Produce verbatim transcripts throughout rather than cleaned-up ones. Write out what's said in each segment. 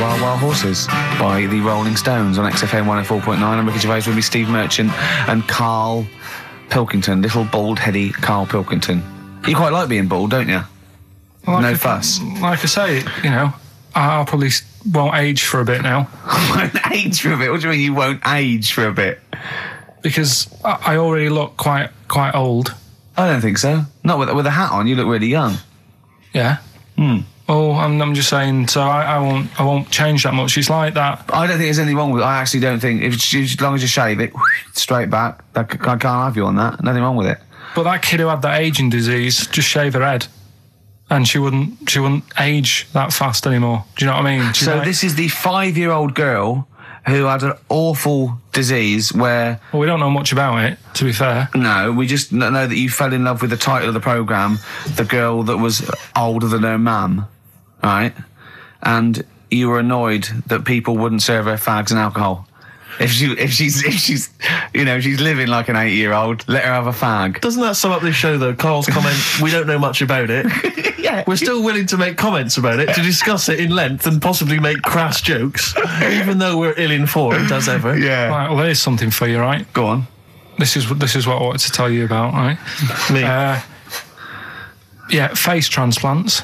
Wild Wild Horses by the Rolling Stones on X F M one oh four point nine. I'm Ricky Gervais with me, Steve Merchant and Carl Pilkington, little bald-heady Carl Pilkington. You quite like being bald, don't you? Like no I, fuss. Like I say, you know, I'll probably won't age for a bit now. Won't age for a bit? What do you mean you won't age for a bit? Because I, I already look quite quite old. I don't think so. Not with, with a hat on, you look really young. Yeah. Hmm. Oh, I'm, I'm just saying, so I, I won't I won't change that much. It's like that. I don't think there's anything wrong with it. I actually don't think, if, as long as you shave it straight back, I can't have you on that. Nothing wrong with it. But that kid who had that aging disease, just shave her head. And she wouldn't she wouldn't age that fast anymore. Do you know what I mean? She's so like, this is the five-year-old girl who had an awful disease where... Well, we don't know much about it, to be fair. No, we just know that you fell in love with the title of the programme, the girl that was older than her mum, right? And you were annoyed that people wouldn't serve her fags and alcohol. If she, if she's, if she's, you know, she's living like an eight-year-old, let her have a fag. Doesn't that sum up this show, though? Carl's comment, we don't know much about it. Yeah. We're still willing to make comments about it, to discuss it in length and possibly make crass jokes, even though we're ill-informed, as ever. Yeah. Right, well, there's something for you, right? Go on. This is this is what I wanted to tell you about, right? Me. Uh, yeah, face transplants.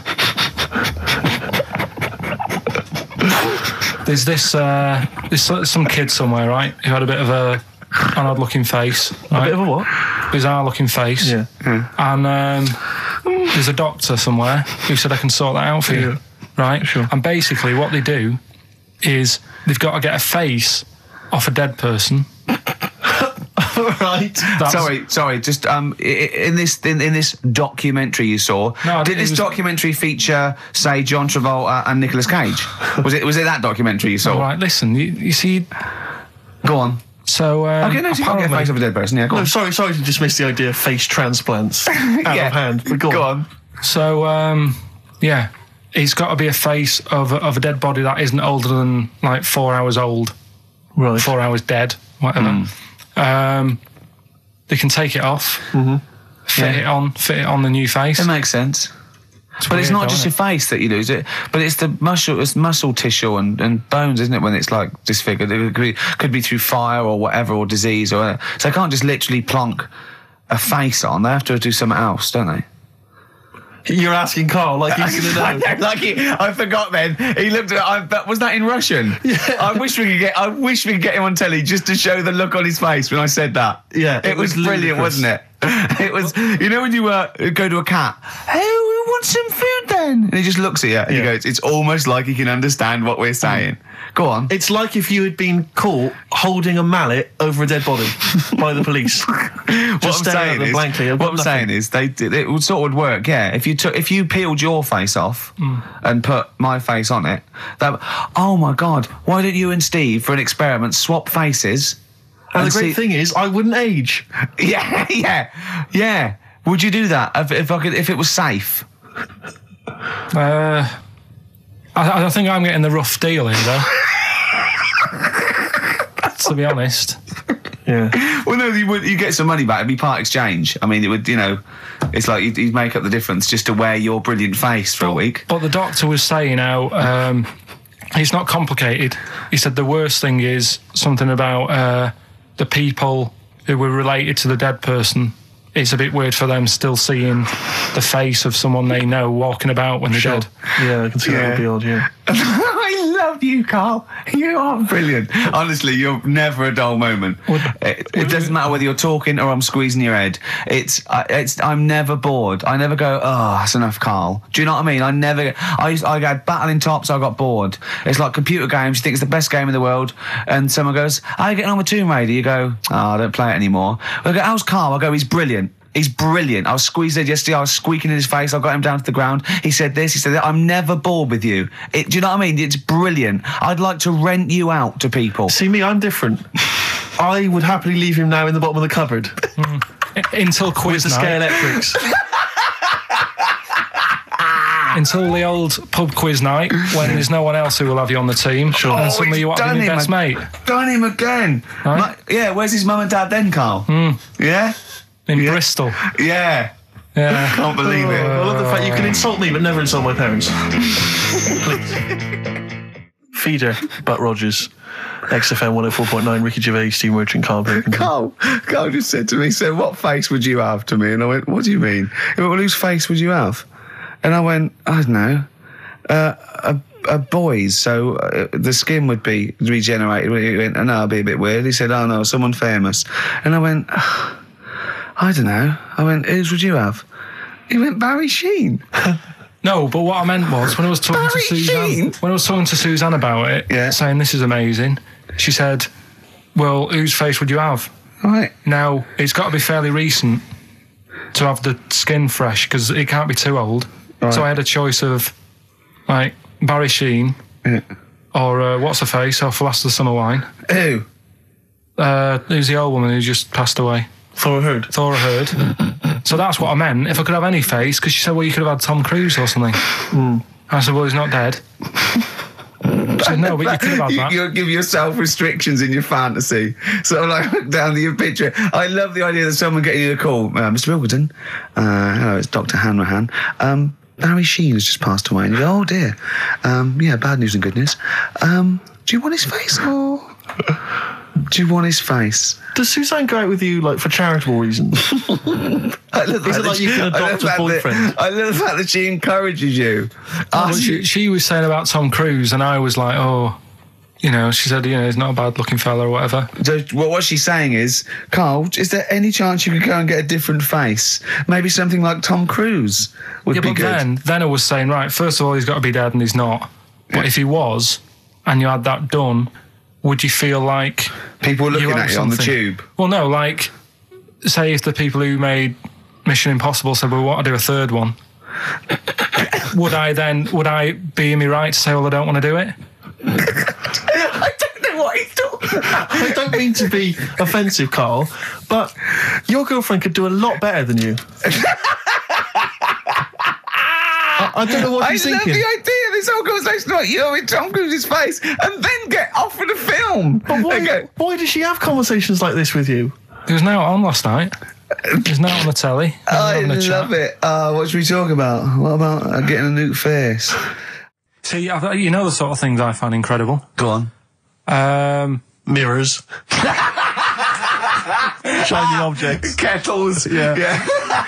There's this, uh, there's some kid somewhere, right, who had a bit of a an odd-looking face. Right? A bit of a what? Bizarre-looking face. Yeah. yeah. And um, there's a doctor somewhere who said I can sort that out for you, Yeah. right? Sure. And basically what they do is they've got to get a face off a dead person. Right. That's, Sorry, sorry. Just um, i- in this in, in this documentary you saw, No, did it this was- documentary feature, say, John Travolta and Nicolas Cage? Was it was it that documentary you saw? all right, listen, you, you see, Go on. so um, Okay, no, so you can't get a face of a dead person. Yeah, go No, on. sorry, sorry to dismiss the idea of face transplants out Yeah. of hand. But go, Go on. on. So, um, yeah, it's got to be a face of a, of a dead body that isn't older than like four hours old, Right. four hours dead, whatever. Um, they can take it off, Mm-hmm. fit Yeah. it on, fit it on the new face. It makes sense. But it's weird, not though, just your isn't face that you lose it, but it's the muscle, it's muscle tissue and, and bones, isn't it? When it's like disfigured, it could be, could be through fire or whatever, or disease, or so they can't just literally plonk a face on. They have to do something else, don't they? You're asking Carl like he's going to know. I know, like he, I forgot. Then he looked at. I, that, was that in Russian? Yeah. I wish we could get. I wish we could get him on telly just to show the look on his face when I said that. Yeah, it, it was, was brilliant, ludicrous. wasn't it? It was. You know when you uh, go to a cat. Hey, we want some food then, and he just looks at you and he Yeah. goes. It's almost like he can understand what we're saying. Go on. It's like if you had been caught holding a mallet over a dead body by the police. what I'm staring at saying them is, blankly, I've what got I'm nothing. saying is, they did, it would sort of would work. Yeah, if you took, if you peeled your face off and put my face on it, that. Oh my God! Why don't you and Steve, for an experiment, swap faces? And the great see- thing is, I wouldn't age. Yeah, yeah, yeah. Would you do that if, if I could, if it was safe? Uh, I, I think I'm getting the rough deal here, though. To be honest. Yeah. Well, no, you would. You get some money back. It'd be part exchange. I mean, it would. You know, it's like you'd, you'd make up the difference just to wear your brilliant face for a week. But the doctor was saying how um, it's not complicated. He said the worst thing is something about uh, the people who were related to the dead person. It's a bit weird for them still seeing the face of someone they know walking about when they're Sure. dead. Yeah, I can see that would be odd, yeah. I love you, Carl. You are brilliant. Honestly, you're never a dull moment. It, it doesn't matter whether you're talking or I'm squeezing your head. It's, I- it's. I'm never bored. I never go, oh, that's enough, Carl. Do you know what I mean? I never. I used, I got battling tops. I got bored. It's like computer games. You think it's the best game in the world, and someone goes, "How are you getting on with Tomb Raider?" You go, "Oh, I don't play it anymore." I go, "How's Carl?" I go, "He's brilliant. He's brilliant. I was squeezed it yesterday. I was squeaking in his face. I got him down to the ground. He said this. He said that. I'm never bored with you. It, do you know what I mean? It's brilliant. I'd like to rent you out to people." See me, I'm different. I would happily leave him now in the bottom of the cupboard Until with quiz the Sky night. Electrics. Until the old pub quiz night when there's no one else who will have you on the team. Sure. And Oh, suddenly he's you want to done be your him best ag- mate. Done him again. Right. Ma- yeah, where's his mum and dad then, Carl? Yeah? In Yeah. Bristol. Yeah. Yeah. Can't believe I it. love the fact you can insult me but never insult my parents. Feeder, Butt Rogers, X F M one oh four point nine, Ricky Gervais, Steve Merchant, Carl Bacon. Carl, Carl just said to me, so what face would you have to me? And I went, what do you mean? He went, well, whose face would you have? And I went, I don't know, uh, a, a boy's, so uh, the skin would be regenerated. He went, oh, no, it'd be a bit weird. He said, oh, no, someone famous. And I went, oh, I don't know. I went, whose would you have? He went, Barry Sheen. No, but what I meant was, when I was talking Barry to Suzanne, Sheen? when I was talking to Suzanne about it, Yeah. saying this is amazing, she said, well, whose face would you have? Right. Now, it's got to be fairly recent to have the skin fresh, because it can't be too old. Right. So I had a choice of, like, Barry Sheen, Yeah. or uh, what's her face, off Last of the Summer Wine. Who? Uh, who's the old woman who just passed away? Thora Heard. Thora Heard. So that's what I meant. If I could have any face, because she said, well, you could have had Tom Cruise or something. Mm. I said, well, he's not dead. She said, no, but you could have had You, that. you'll give yourself restrictions in your fantasy. Sort of like look down to your picture. I love the idea that someone getting you a call. Uh, Mister Wilkerton, uh, hello, it's Doctor Hanrahan. Um, Barry Sheen has just passed away. And you go, oh dear. Um, yeah, bad news and good news. Um, do you want his face or do you want his face? Does Suzanne go out with you, like, for charitable reasons? I love Is that it like she- you can I love adopt a that- boyfriend? I love the fact that she encourages you. Oh, Ah, but she, she was saying about Tom Cruise, and I was like, oh, you know, she said, you know, he's not a bad looking fella or whatever. So, well, what she's saying is, Carl, is there any chance you could go and get a different face? Maybe something like Tom Cruise would Yeah, be but good. then, then I was saying, right, first of all, he's got to be dead, and he's not. But if he was, and you had that done, would you feel like People looking you at had you on the something? tube. Well, no, like, say if the people who made Mission Impossible said, well, we want to do a third one, would I then, would I be in me right to say, well, I don't want to do it? I don't know what he's talking about. I don't mean to be offensive, Carl, but your girlfriend could do a lot better than you. I, I don't know what I he's love thinking. the idea of this whole conversation about you in Tom Cruise's face and then get offered a film. But why, They go, why does she have conversations like this with you? It was now on last night. It was now on the telly. I having a love chat. it. Uh, what should we talk about? What about uh, getting a new face? See, I- you know the sort of things I find incredible. Go on. Um, Mirrors. Shiny objects. Kettles. Yeah. yeah.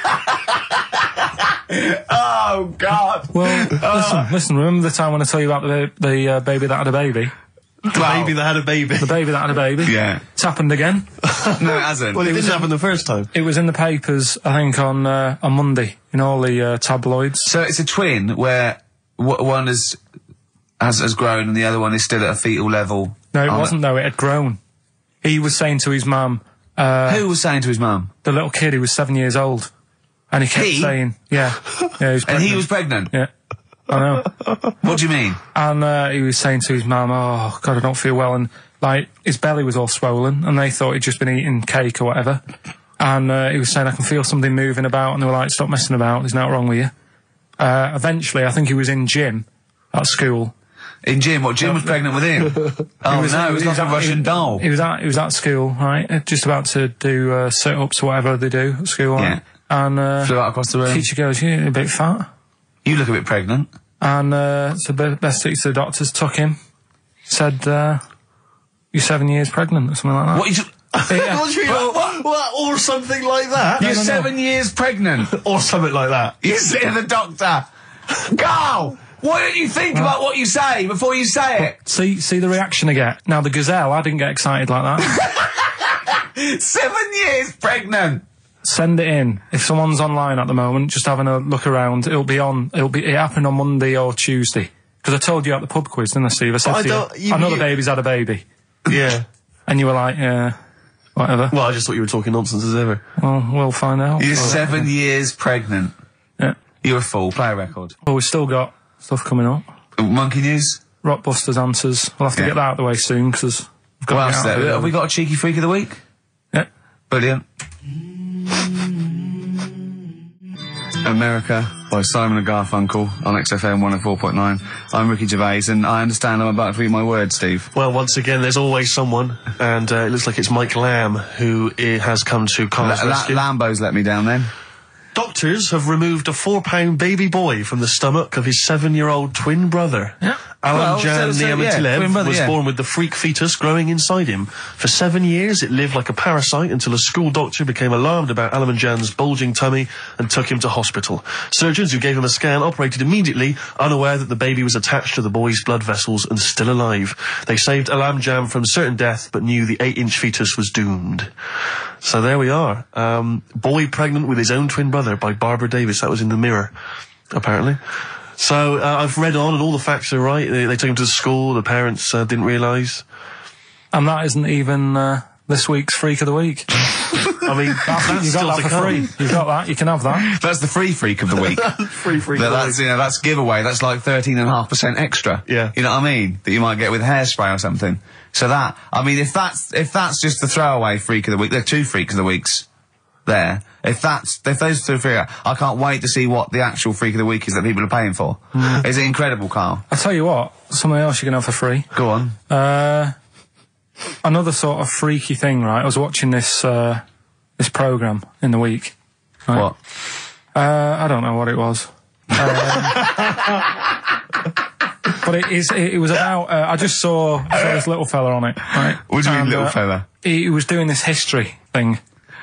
Oh, God. well, listen, listen. Remember the time when I told you about the the uh, baby that had a baby? The baby that had a baby. The baby that had a baby. Yeah. It's happened again. No, it hasn't. Well, it, It was didn't happen the first time. It was in the papers, I think, on uh, on Monday in all the uh, tabloids. So it's a twin where w- one is, has, has grown and the other one is still at a fetal level. No, it Oh, wasn't though. It had grown. He was saying to his mum, uh, Who was saying to his mum? the little kid who was seven years old, and he kept He? saying, "Yeah, yeah." He was And he pregnant. was pregnant? Yeah, I know. What do you mean? And uh, he was saying to his mum, "Oh God, I don't feel well," and like his belly was all swollen, and they thought he'd just been eating cake or whatever. And uh, he was saying, "I can feel something moving about," and they were like, "Stop messing about. There's nothing wrong with you." Uh, eventually, I think he was in gym at school. In Jim, what, Jim was pregnant with him? Oh, was- no, it was he like was a at- Russian he- doll. He was at he was at school, right? uh, Just about to do uh, sit-ups or whatever they do at school. Right? And uh, Flew out across the room. teacher goes, "You're a bit fat." You look a bit pregnant. And uh, so the best to the doctors took him, said, uh, "You're seven years pregnant," or something like that. What, you, Yeah. What do you mean? What- what? What? Or something like that? you're no, no. seven years pregnant. Or something like that. You say to the doctor, Carl, why don't you think about what you say before you say it? See, see the reaction I get. Now the gazelle, I didn't get excited like that. Seven years pregnant. Send it in. If someone's online at the moment, just having a look around, it'll be on. It'll be. It happened on Monday or Tuesday. Because I told you at the pub quiz, didn't I, Steve? I said But I to don't- you, you- I know you- the baby's had a baby, Yeah. and you were like, yeah, whatever. Well, I just thought you were talking nonsense as ever. Well, we'll find out. You're Oh, seven years pregnant. Yeah. You're a fool. Play a record. Well, we've still got stuff coming up. Monkey news? Rockbusters answers. We'll have to Yeah. get that out of the way soon because we've got What to else get out there? of Have we got a cheeky freak of the week? Yeah. Brilliant. America by Simon and Garfunkel on X F M one oh four point nine. I'm Ricky Gervais, and I understand I'm about to read my words, Steve. Well, once again, there's always someone, and uh, it looks like it's Mike Lamb who uh, has come to Carl's La- La- rescue. Lambo's let me down then. Doctors have removed a four-pound baby boy from the stomach of his seven-year-old twin brother. Yeah. Alan Well, Jan so- so, yeah, Niamatilev twin brother, was yeah. born with the freak fetus growing inside him. For seven years, it lived like a parasite until a school doctor became alarmed about Alan Jan's bulging tummy and took him to hospital. Surgeons who gave him a scan operated immediately, unaware that the baby was attached to the boy's blood vessels and still alive. They saved Alan Jan from certain death, but knew the eight-inch fetus was doomed. So there we are. Um, boy pregnant with his own twin brother by Barbara Davis. That was in the Mirror, apparently. So uh, I've read on, and all the facts are right. They, they took him to the school. The parents uh, didn't realise. And that isn't even uh, this week's Freak of the Week. I mean, that's, that's You still got to that for come. free. You got that. You can have that. That's the free freak of the week. Free, free. That- that's, you know, that's giveaway. That's like thirteen and a half percent extra. Yeah. You know what I mean? That you might get with hairspray or something. So that, I mean, if that's, if that's just the throwaway freak of the week, there are two freaks of the weeks there. If that's, if those two freak, I can't wait to see what the actual freak of the week is that people are paying for. Mm. Is it incredible, Carl? I tell you what, something else you can have for free. Go on. Uh, another sort of freaky thing, right? I was watching this, uh, this programme in the week. Right? What? Uh, I don't know what it was. Um, but it is, it, it was about, uh, I just saw, I saw this little fella on it, right? What do you mean, And, little uh, fella? He was doing this history thing,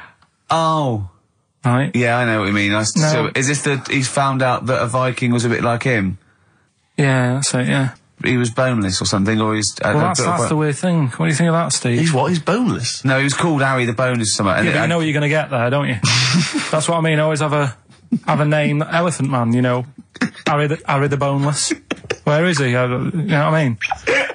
Oh. right? Yeah, I know what you mean. I, No. So, is this the, he's found out that a Viking was a bit like him? Yeah, that's it, yeah. He was boneless or something, or he's... Uh, Well, that's, uh, that's the weird thing. What do you think of that, Steve? He's what? He's boneless. No, he was called Harry the Boneless or something. and Yeah, but it- you know what you're going to get there, don't you? That's what I mean. Always have a have a name, Elephant Man. You know, Harry the Harry the Boneless. Where is he? Uh, you know what I mean?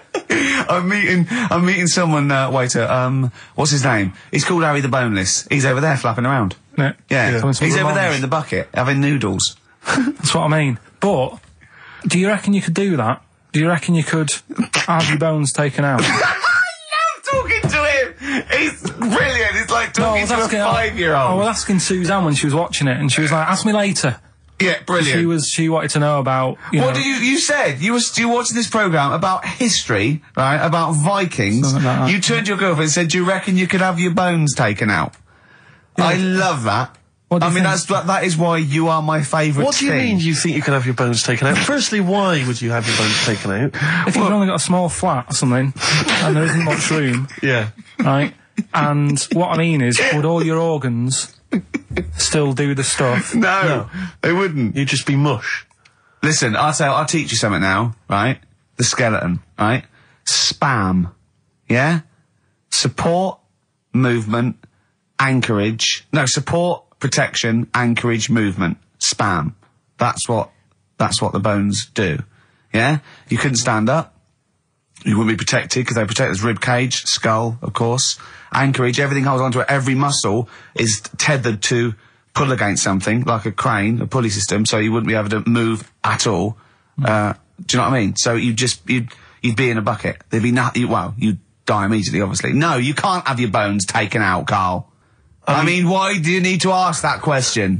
I'm meeting, I'm meeting someone, uh, waiter, um, what's his name? He's called Harry the Boneless. He's over there flapping around. Yeah, Yeah, Having some he's over there revenge. in the bucket, having noodles. That's what I mean. But do you reckon you could do that? Do you reckon you could have your bones taken out? I'm talking to him! He's brilliant, it's like No, I talking was to asking, a I five-year-old. was asking Suzanne when she was watching it, and she was like, "Ask me later." Yeah, brilliant. She was. She wanted to know about. You What know, did you, you said, you were, you were watching this programme about history, right, about Vikings. Something like that. You turned to your girlfriend and said, do you reckon you could have your bones taken out? I love that. What do I you mean, think? that's, that that is why you are my favourite What do you thing. mean you think you can have your bones taken out? Firstly, why would you have your bones taken out? if you've only got a small flat or something, and there isn't much room, Yeah. right? And what I mean is, would all your organs still do the stuff? No, No. they wouldn't. You'd just be mush. Listen, I'll tell, I'll teach you something now, right? The skeleton, right? SPAM, yeah? Support, movement, anchorage. No, support, protection, anchorage, movement. SPAM. That's what, that's what the bones do. Yeah? You couldn't stand up. You wouldn't be protected because they protect his rib cage, skull, of course. Anchorage, everything holds onto it. Every muscle is tethered to pull against something, like a crane, a pulley system, so you wouldn't be able to move at all. Uh, do you know what I mean? So you just, you'd, you'd be in a bucket. There'd be nothing, well, you'd die immediately, obviously. No, you can't have your bones taken out, Carl. I mean, why do you need to ask that question?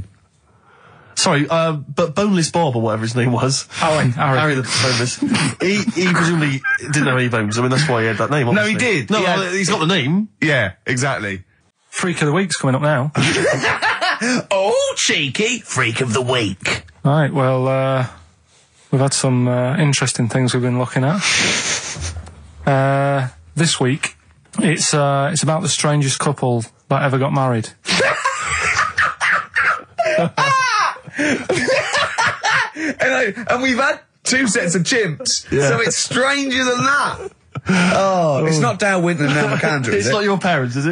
Sorry, uh, but Boneless Bob, or whatever his name was. Harry, Harry. Harry the Boneless. he, he presumably didn't have any bones. I mean, that's why he had that name, No, he obviously. did. No, He had- well, he's got the name. Yeah, exactly. Freak of the week's coming up now. Oh, cheeky freak of the week. Right. Well, uh, we've had some uh, interesting things we've been looking at. Uh, this week, it's uh, it's about the strangest couple that ever got married. and, I, and we've had two sets of chimps, Yeah. so it's stranger than that. Oh, it's not Dale Winton and Neil McAndrew, It's is not it? your parents, is it?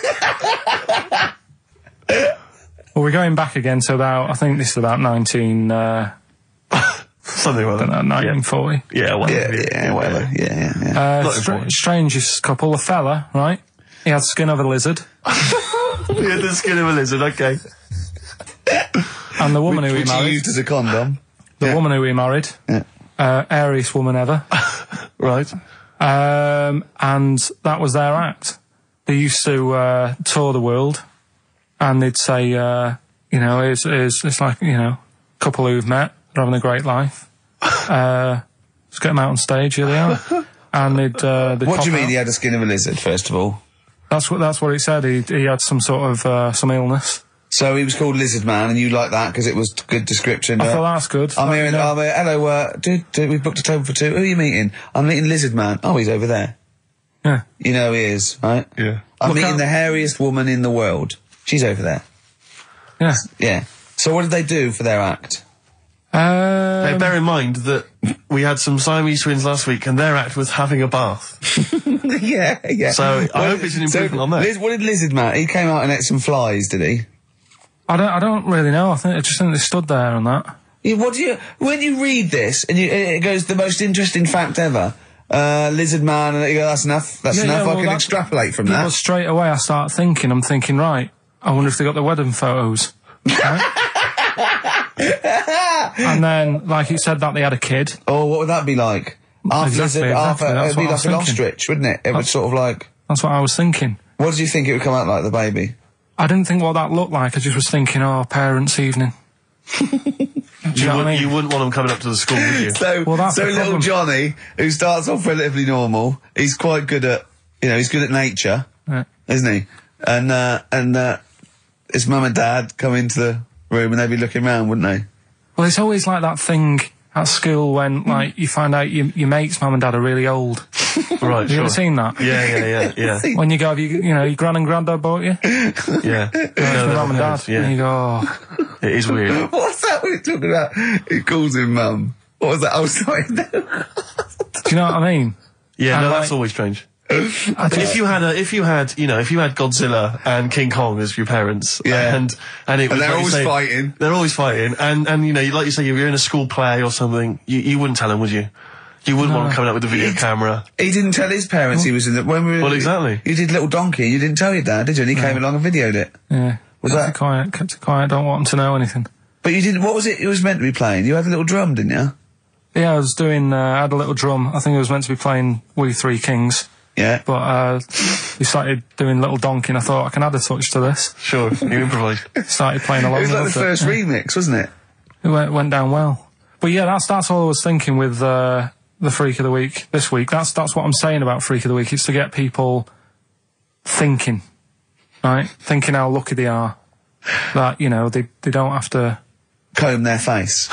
Well, we're going back again to about, I think this is about nineteen, uh, Something like I don't know, that. nineteen forty. Yeah, whatever. Yeah, yeah, whatever. Yeah, yeah, yeah. Uh, Not stra- important. strangest couple, a fella, right? He had the skin of a lizard, Yeah, the skin of a lizard, okay. and the woman who he Which you married, used as a condom. the yeah. woman who he married, Yeah. uh, airiest woman ever. Right. Um, and that was their act. They used to uh, tour the world, and they'd say, uh, you know, it's, it's, it's like, you know, a couple who've met, they're having a great life. Uh, let's get them out on stage, here they are. And they'd, uh, they'd What do you pop mean out. he had the skin of a lizard, first of all? That's what, that's what it said. He, he had some sort of, uh, some illness. So he was called Lizard Man, and you like that because it was good description. I uh, thought that's good. I'm Like, here. you And, know, I'm here. Hello, uh, dude, dude, we've booked a table for two. Who are you meeting? I'm meeting Lizard Man. Oh, he's over there. yeah. You know he is, right? Yeah. I'm Look meeting out. the hairiest woman in the world. She's over there. Yeah. Yeah. So what did they do for their act? Hey, Um, bear in mind that we had some Siamese twins last week, and their act was having a bath. yeah, yeah. So, I hope it's an improvement on that. Liz, what did Lizard Man? He came out and ate some flies, did he? I don't. I don't really know. I think I just think they stood there on that. Yeah, what do you when you read this and you, it goes the most interesting fact ever? Uh, Lizard Man, and you go, that's enough. That's Yeah, enough. yeah, I well, can that- extrapolate from Well, that. straight away I start thinking. I'm thinking, right. I wonder if they got the wedding photos. Right? And then, like you said, that they had a kid. Oh, what would that be like? Half Exactly, lizard, exactly, half. Uh, that's it'd be what I like was an thinking. ostrich, wouldn't it? It would sort of like. That's what I was thinking. What did you think it would come out like, the baby? I didn't think what that looked like. I just was thinking, oh, parents' evening. Do you You, know what I would, mean? you wouldn't want them coming up to the school, would you? So, Well, that's so the little problem. Johnny, who starts off relatively normal, he's quite good at, you know, he's good at nature, Yeah. isn't he? And uh, and uh, his mum and dad come into the room and they'd be looking round, wouldn't they? Well, it's always like that thing at school when, like, you find out your, your mate's mum and dad are really old. Right, Have you sure. ever seen that? Yeah, yeah, yeah, yeah. When you go, have you, you know, your gran and granddad bought you? yeah. Your No, mum and dad. parents, yeah. And you go, oh. It is weird. What's that we're talking about? He calls him mum. What was that? Oh, sorry. No. Do you know what I mean? Yeah, And no, like- that's always strange. I But if you had a, if you had, you know, if you had Godzilla and King Kong as your parents, Yeah. and and it was And they're like you always say- fighting. they're always fighting, and and you know, like you say, you're in a school play or something, you you wouldn't tell them, would you? You wouldn't want them coming out with a video camera. He didn't tell his parents he was in the. When we were, Well, exactly. You did Little Donkey. You didn't tell your dad, did you? And he came along and videoed it. Yeah. Was kept that- it quiet, kept it quiet, don't want them to know anything. But you didn't. What was it? It was meant to be playing. You had a little drum, didn't you? Yeah, I was doing, uh, I had a little drum. I think I was meant to be playing We Three Kings. Yeah. But, uh, we started doing Little Donkey and I thought I can add a touch to this. Sure, you improvise. Started playing along. It was like the loved first Yeah. remix, wasn't it? It went, went down well. But yeah, that's, that's all I was thinking with, uh, the Freak of the Week this week. That's, that's what I'm saying about Freak of the Week. It's to get people thinking, right? Thinking how lucky they are. That, you know, they, they don't have to. Comb their face.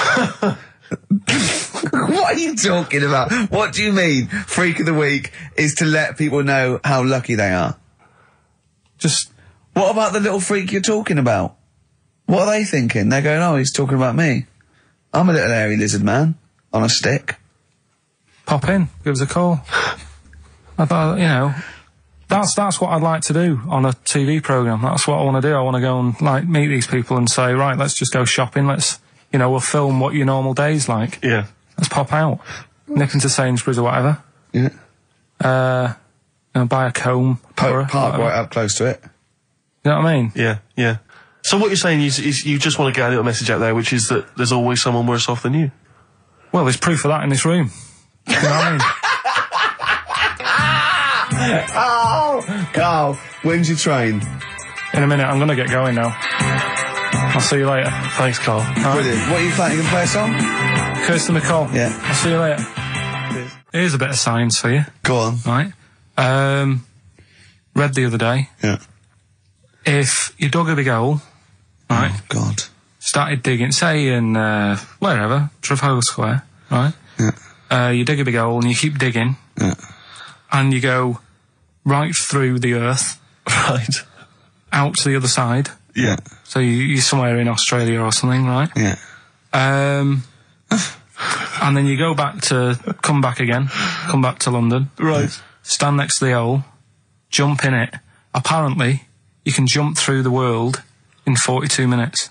What are you talking about? What do you mean? Freak of the Week is to let people know how lucky they are. Just, What about the little freak you're talking about? What are they thinking? They're going, oh, he's talking about me. I'm a little hairy lizard man on a stick. pop in, give us a call. I thought, you know, that's that's what I'd like to do on a T V programme. That's what I want to do. I want to go and, like, meet these people and say, right, let's just go shopping. Let's, you know, we'll film what your normal day's like. Yeah. Let's pop out. Nip into Sainsbury's or whatever. Yeah. Uh, you know, buy a comb. Po- or a- park whatever. right up close to it. You know what I mean? Yeah, yeah. So what you're saying is, is you just want to get a little message out there, which is that there's always someone worse off than you. Well, there's proof of that in this room. You know what I mean? Oh, Carl, when's your train? In a minute, I'm going to get going now. I'll see you later. Thanks, Carl. Brilliant. What are you playing? You can play a song? Kirsten McCall. Yeah. I'll see you later. Here's a bit of science for you. Go on. Right. Um, read the other day. Yeah. If you dug a big hole, right, Oh, God. started digging, say in, uh, wherever, Trafalgar Square, right? Yeah. Uh, you dig a big hole and you keep digging, Yeah. and you go right through the earth, Right. out to the other side. Yeah. So you, you're somewhere in Australia or something, right? Yeah. Um, and then you go back to, come back again, come back to London. Right. Stand next to the hole, jump in it. Apparently, you can jump through the world in forty-two minutes.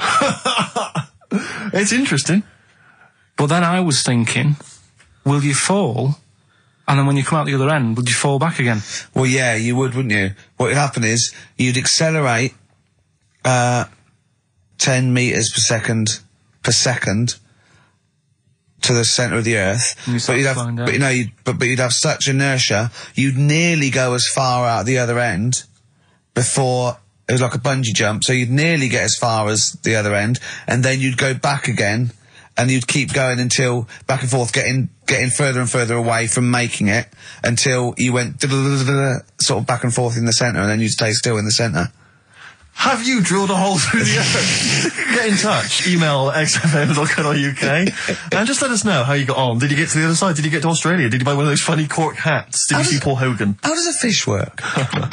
It's interesting. But then I was thinking, will you fall? And then when you come out the other end, would you fall back again? Well, yeah, you would, wouldn't you? What would happen is you'd accelerate uh, ten meters per second per second to the centre of the Earth. And you But start you'd have, slowing down. but you know, you'd, but, but you'd have such inertia, you'd nearly go as far out the other end before it was like a bungee jump. So you'd nearly get as far as the other end, and then you'd go back again, and you'd keep going until back and forth, getting getting further and further away from making it until you went sort of back and forth in the centre, and then you'd stay still in the centre. Have you drilled a hole through the earth? Get in touch. Email x f m dot co dot u k and just let us know how you got on. Did you get to the other side? Did you get to Australia? Did you buy one of those funny cork hats? Did How you does- see Paul Hogan? How does a fish work?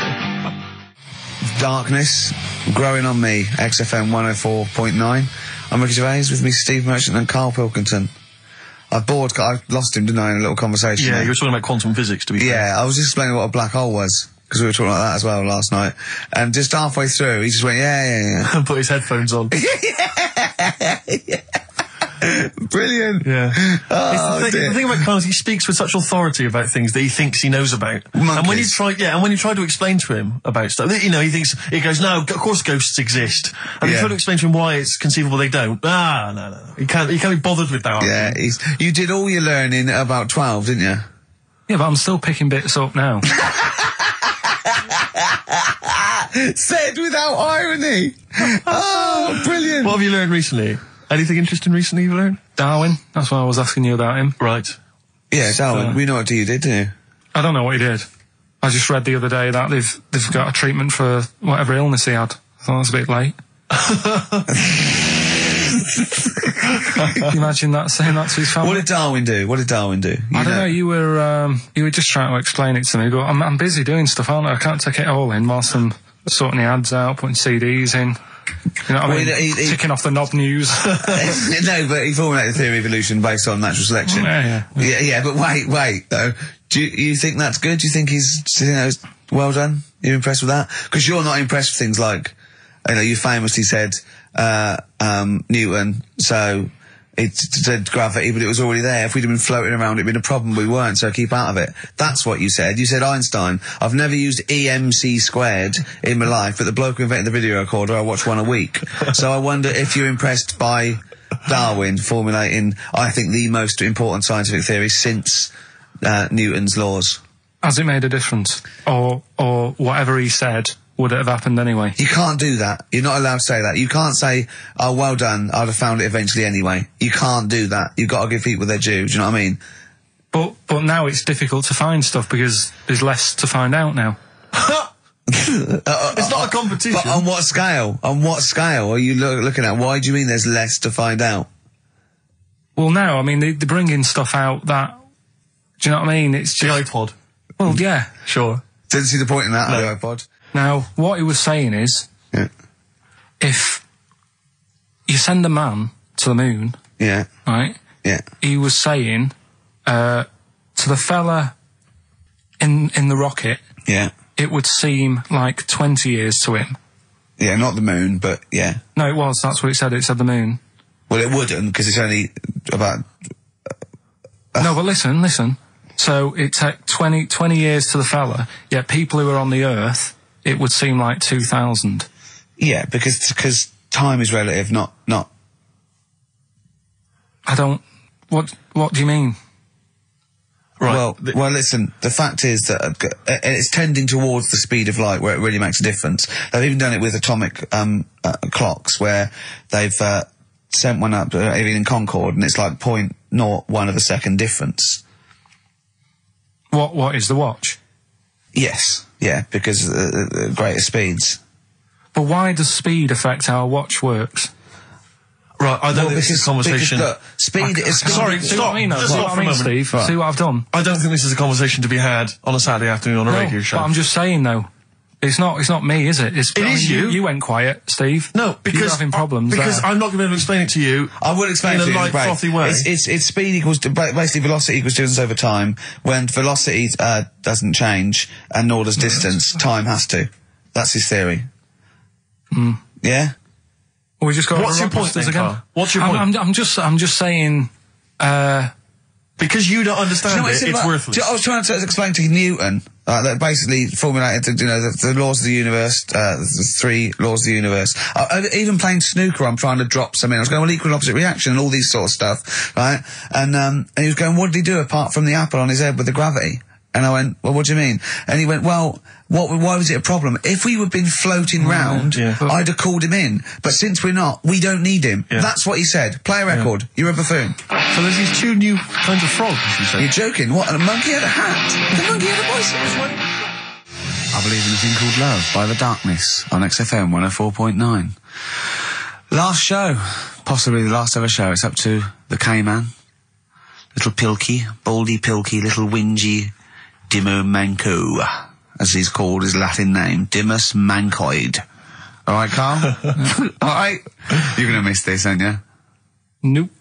Darkness, growing on me, X F M one oh four point nine. I'm Ricky Gervais, with me Steve Merchant and Carl Pilkington. I bored, I lost him, didn't I, in a little conversation? Yeah, there? you were talking about quantum physics, to be fair. Yeah, I was just explaining what a black hole was, because we were talking about that as well last night. And just halfway through, he just went, yeah, yeah, yeah. And put his headphones on. Brilliant. Yeah. Oh, It's the, thing, dear. the thing about Carl is he speaks with such authority about things that he thinks he knows about. And when you Monkeys. try, yeah, and when you try to explain to him about stuff, you know, he thinks, he goes, no, of course ghosts exist. And you Yeah. try to explain to him why it's conceivable they don't. Ah, no, no, no. He can't, he can't be bothered with that. Yeah, he's, you did all your learning at about twelve, didn't you? Yeah, but I'm still picking bits up now. Said without irony. Oh, brilliant. What have you learned recently? Anything interesting recently you've learned? Darwin, that's why I was asking you about him. Right. Yeah, Darwin, uh, we know what you did, didn't you? I don't know what he did. I just read the other day that they've they've got a treatment for whatever illness he had. I thought it was a bit late. Can you imagine that, saying that to his family? What did Darwin do? What did Darwin do? You I don't know. You were um, you were just trying to explain it to me, but I'm, I'm busy doing stuff, aren't I? I can't take it all in whilst I'm sorting the ads out, putting C Ds in. You know what I Well, mean? he- he- Ticking off the knob news. No, but he formulated the theory of evolution based on natural selection. Yeah, yeah. yeah, yeah, but wait, wait, though. Do you, you think that's good? Do you think he's, you know, well done? You're impressed with that? Because you're not impressed with things like, you know, you famously said, uh, um, Newton, so it said gravity, but it was already there. If we'd have been floating around, it'd been a problem. We weren't, so keep out of it. That's what you said. You said Einstein. I've never used E M C squared in my life, but the bloke who invented the video recorder, I watch one a week. So I wonder if you're impressed by Darwin formulating, I think, the most important scientific theory since uh, Newton's laws. Has it made a difference? Or, or whatever he said, would it have happened anyway? You can't do that. You're not allowed to say that. You can't say, oh, well done, I'd have found it eventually anyway. You can't do that. You've got to give people their due. Do you know what I mean? But, but now it's difficult to find stuff because there's less to find out now. It's not a competition. But on what scale? On what scale are you lo- looking at? Why do you mean there's less to find out? Well, now, I mean, they, they're bringing stuff out that, do you know what I mean? It's The just, iPod. well, yeah. Sure. Didn't see the point in that, No. the iPod. Now, what he was saying is, Yeah. if you send a man to the moon, Yeah. right, Yeah. he was saying, uh, to the fella in, in the rocket, Yeah. it would seem like twenty years to him. Yeah, not the moon, but yeah. No, it was, that's what it said, it said the moon. Well, it wouldn't, because it's only about... No, but listen, listen. So it took twenty, twenty years to the fella, yet people who are on the Earth, it would seem like two thousand. Yeah, because because time is relative, not... not I don't... What What do you mean? Right. Well, The- well, listen. The fact is that uh, uh, it's tending towards the speed of light, where it really makes a difference. They've even done it with atomic um, uh, clocks, where they've uh, sent one up, uh, even in Concorde, and it's like point naught one of a second difference. What What is the watch? Yes, yeah, because uh, uh, greater speeds. But why does speed affect how a watch works? Right, I don't Well, think this is a conversation. Because, look, speed is... speed Sorry, See stop. what I mean, though? Just See stop what for I a mean, moment. Steve? Right. See what I've done? I don't think this is a conversation to be had on a Saturday afternoon on a No, radio show. but I'm just saying, though. It's not. It's not me, is it? It's, It I is mean, you. You went quiet, Steve. No, because you're having problems. Because there. I'm not going to be able to explain it to you. I will explain in to a you light, break. frothy way. It's, it's, it's speed equals, to, ba- basically velocity equals distance over time. When velocity uh, doesn't change, and nor does distance, time has to. That's his theory. Mm. Yeah? we just got What's your point then, again. Carl? What's your I'm, point? I'm, I'm just. I'm just saying. Uh, Because you don't Do understand you know what it, it's it's about? worthless. Do you- I was trying to explain to Newton uh, that basically formulated, you know, the, the laws of the universe, uh, the three laws of the universe. Uh, uh, even playing snooker, I'm trying to drop some in. I was going, well, equal and opposite reaction and all these sort of stuff, right? And um, and he was going, what did he do apart from the apple on his head with the gravity? And I went, well, what do you mean? And he went, well, what? Why was it a problem? If we had been floating round, yeah. I'd have called him in. But since we're not, we don't need him. Yeah. That's what he said. Play a record. You're a buffoon. So there's these two new kinds of frogs, you say? You're joking. What? And a monkey had a hat. The monkey had a bicycle. I Believe in a Thing Called Love by The Darkness on X F M one oh four point nine. Last show, possibly the last ever show. It's up to the K-Man, little Pilky, Baldy Pilky, little whingy Dimmu Manco, as he's called his Latin name, Dimmus Mancoid. All right, Carl? All right? You're going to miss this, aren't you? Nope.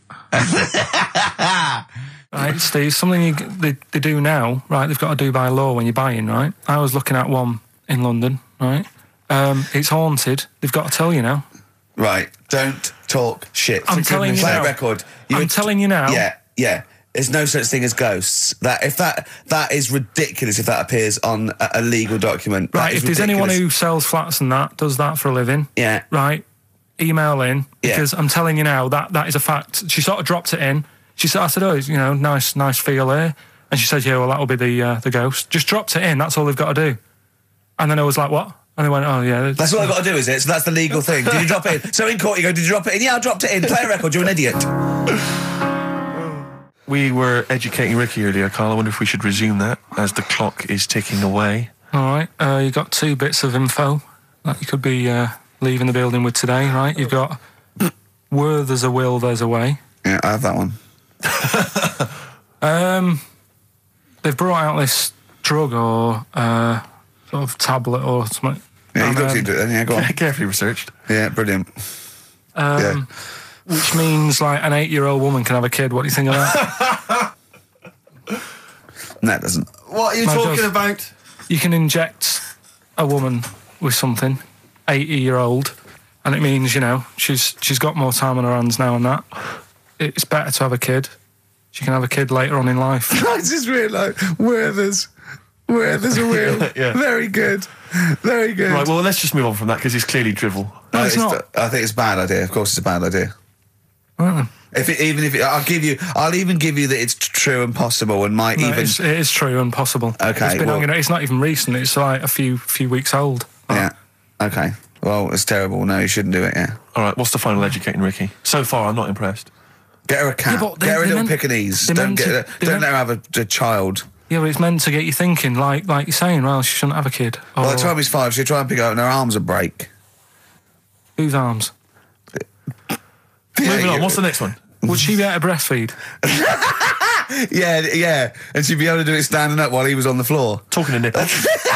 Right, Steve, something you, they, they do now, right, they've got to do by law when you're buying, right? I was looking at one in London, right? Um, it's haunted. They've got to tell you now. Right, don't talk shit. I'm telling you Play now. a record. You I'm would- telling you now. Yeah, yeah. There's no such thing as ghosts. That if that that is ridiculous if that appears on a, a legal document. That Right, is if there's anyone ridiculous. who sells flats and that, does that for a living, Yeah. right, email in, Yeah. because I'm telling you now, that that is a fact. She sort of dropped it in. She said, I said, oh, you know, nice, nice feel here. And she said, yeah, well, that'll be the uh, the ghost. Just dropped it in, that's all they've got to do. And then I was like, what? And they went, oh, yeah. That's all I've got to do, is it? So that's the legal thing. Did you drop it in? So in court you go, did you drop it in? Yeah, I dropped it in. Play a record, you're an idiot. We were educating Ricky earlier, Carl. I wonder if we should resume that as the clock is ticking away. All right, uh, you got two bits of info that you could be uh, leaving the building with today, right? You've got where there's a will, there's a way. Yeah, I have that one. Um, they've brought out this drug or uh, sort of tablet or something. Yeah, you And, looked um, into it then, yeah, go on. Carefully researched. Yeah, brilliant. um, Yeah. Which means like an eight-year-old woman can have a kid. What do you think of that? No, it doesn't. What are you My talking God. about? You can inject a woman with something, eighty-year-old, and it means, you know, she's she's got more time on her hands now and that. It's better to have a kid. She can have a kid later on in life. I just realised where there's where there's a wheel. Yeah. Very good. Very good. Right, well, let's just move on from that because it's clearly drivel. No, Uh, it's not. I think it's a bad idea. Of course, it's a bad idea. Right then. If it, even if it, I'll give you, I'll even give you that it's true and possible, and might No, even. it's, it is true and possible. Okay, it's, been well- hanging, it's not even recent. It's like a few few weeks old. Yeah. Okay. Well, it's terrible. No, you shouldn't do it. Yeah. All right, what's the final educating Ricky? So far, I'm not impressed. Get her a cat. Yeah, but they- get her a they little meant- Pekingese. they Don't meant get. to- her, they don't meant- let her have a, a child. Yeah, but it's meant to get you thinking, like like you're saying. Well, she shouldn't have a kid. Or By the time he's five, she'll try and pick it up, and her arms will break. whose arms? Moving Yeah, on, what's the next one? Would she be able to breastfeed? Yeah, yeah, and she'd be able to do it standing up while he was on the floor. Talking to nipple.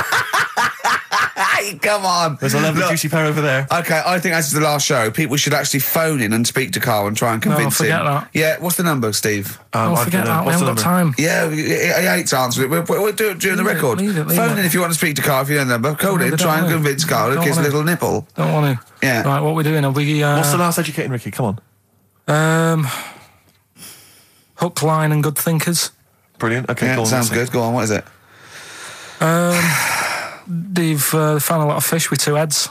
Hey, come on. There's a lovely Look, juicy pair over there. Okay, I think that's the last show. People should actually phone in and speak to Carl and try and convince forget him. that. Yeah, what's the number, Steve? Um, oh, I forget don't know. that. We What's haven't the got number? time. Yeah, he he hates answering it. We'll, we'll, we'll do it during the Leave it, record. leave it, leave Phone it. in if you want to speak to Carl, if you know the number. Call No, in, they try don't and wanna. convince Carl to Don't kiss a wanna. little nipple. Don't want to. Yeah. Right, what we doing? Are we? Uh, What's the last educating Ricky? Come on. Um, hook, line, and good thinkers. Brilliant. Okay, Yeah, go on. sounds let's good. Go on, what is it? Um, they've uh, found a lot of fish with two heads.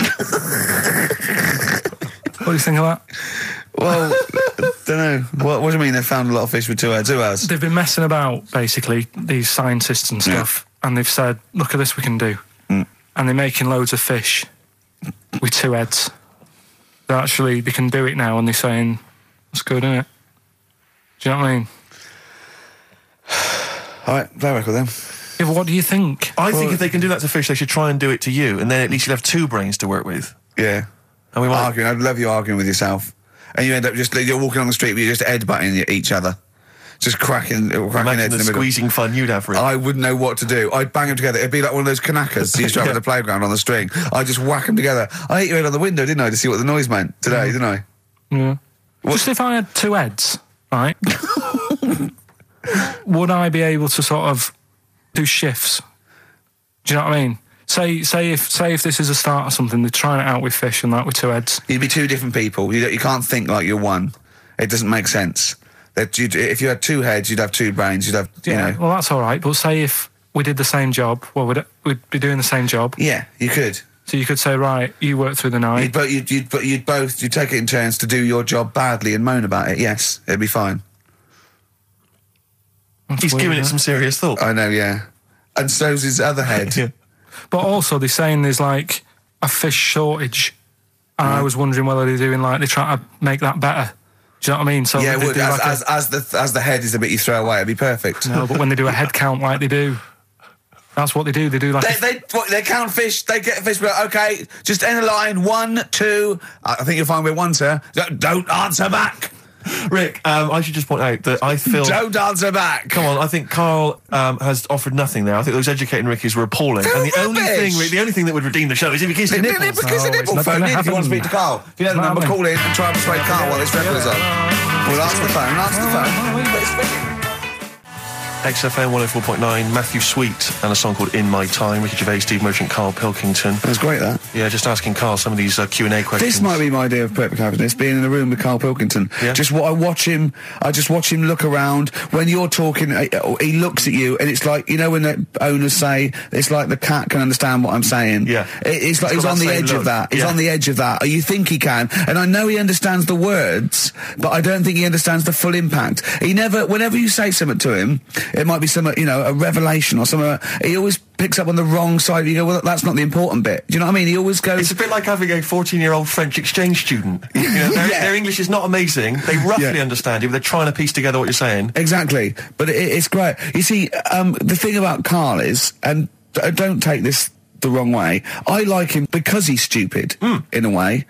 What do you think of that? Well, don't know. What, what do you mean they found a lot of fish with two heads? Who has? They've been messing about, basically, these scientists and stuff, and they've said, look at this we can do. Mm. And they're making loads of fish with two heads. They actually, they can do it now, and they're saying, that's good, isn't it? Do you know what I mean? All right, play a record then. Yeah, but what do you think? I think if they can do that to fish, they should try and do it to you, and then at least you'll have two brains to work with. Yeah. And we might. Arguing. I'd love you arguing with yourself. And you end up just, you're walking on the street, but you're just headbutting each other. Just cracking, cracking Imagine heads in the the middle. squeezing fun you'd have for it. I wouldn't know what to do. I'd bang them together. It'd be like one of those kanakas you used to have Yeah. at the playground on the string. I'd just whack them together. I hit your head on the window, didn't I, to see what the noise meant today, didn't I? Yeah. Just if I had two heads, right, would I be able to sort of do shifts? Do you know what I mean? Say, say if, say if this is a start or something, they're trying it out with fish and that with two heads. You'd be two different people. You, you can't think like you're one. It doesn't make sense. That you'd, if you had two heads, you'd have two brains. You'd have, you Yeah. know. Well, that's all right. But say if we did the same job, well, we'd we'd be doing the same job. Yeah, you could. So you could say, right, you work through the night. You'd, but you'd, you'd, but you'd both, you'd take it in turns to do your job badly and moan about it. Yes, it'd be fine. That's He's weird, giving it isn't some serious thought. I know, yeah. And so's his other head. Yeah. But also, they're saying there's like a fish shortage, and I was wondering whether they're doing like they're trying to make that better. Do you know what I mean? So Yeah, they would, do as, like a- as, as the as the head is the bit you throw away, it'd be perfect. no, but when they do a head count like they do, That's what they do. They do like... They, they, what, they count fish, they get fish, but okay, just end the line, one, two, I think you'll find we're one, sir. Don't answer back. Rick, um, I should just point out that I feel... Don't answer back. Come on, I think Carl um, has offered nothing there. I think those educating Rickies were appalling. They're and the only rubbish. thing, the only thing that would redeem the show is if he kisses the nipples. If he kisses the nipple, it's not phone gonna in if you want to happen. speak to Carl. If you know the number, call in and try and persuade Carl while this record is on. We'll answer the phone, answer the phone. X F M one oh four point nine, Matthew Sweet, and a song called In My Time. Ricky Gervais, Steve Merchant, Carl Pilkington. That's great, that. Yeah, just asking Carl some of these uh, Q and A questions. This might be my idea of perfect happiness, being in a room with Carl Pilkington. Yeah. Just what I watch him, I just watch him look around. When you're talking, uh, he looks at you, and it's like, you know when the owners say, it's like the cat can understand what I'm saying. Yeah. It, it's like It's he's got on that the same edge look. of that. He's Yeah. on the edge of that. Or you think he can. And I know he understands the words, but I don't think he understands the full impact. He never, whenever you say something to him, it might be some, you know, a revelation or something, he always picks up on the wrong side. You go, well, that's not the important bit. Do you know what I mean? He always goes... It's a bit like having a fourteen-year-old French exchange student. You know, their, Yeah. their English is not amazing. They roughly Yeah. understand you, but they're trying to piece together what you're saying. Exactly, but it, it's great. You see, um, the thing about Carl is, and d- don't take this the wrong way, I like him because he's stupid, Mm. in a way.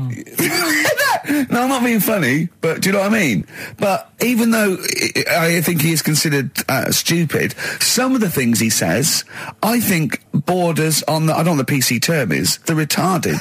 No, I'm not being funny, but do you know what I mean? But even though I I think he is considered uh, stupid, some of the things he says, I think borders on the, I don't know what the P C term is, the retarded.